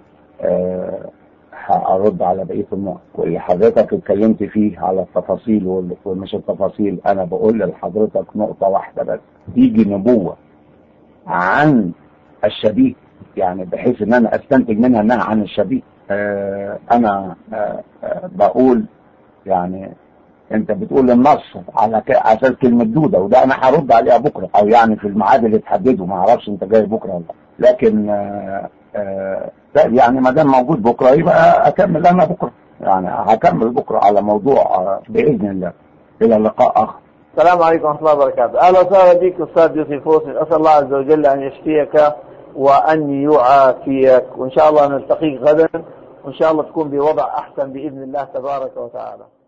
هأرد على بقية النقط واللي حضرتك اتكلمت فيه على التفاصيل ومش التفاصيل. أنا بقول لحضرتك نقطة واحدة بس، تيجي نبوة عن الشبيه يعني بحيث إن أنا أستنتج منها إنها عن الشبيه. أنا بقول يعني أنت بتقول النص على أساس كلمة دودة، وده أنا هرد عليها بكرة، أو يعني في الميعاد اللي تحدده، ما أعرفش أنت جاي بكرة ولا لا، لكن يعني ما دام موجود بكرة يبقى أكمل أنا بكرة، يعني هكمل بكرة على موضوع بإذن الله. إلى لقاء آخر. السلام عليكم ورحمة الله وبركاته. أهلا وسهلا بك أستاذ يوسف فوسي، أسأل الله عز وجل أن يشفيك وأن يعافيك، وإن شاء الله نلتقيك غدا، وإن شاء الله تكون بوضع أحسن بإذن الله تبارك وتعالى.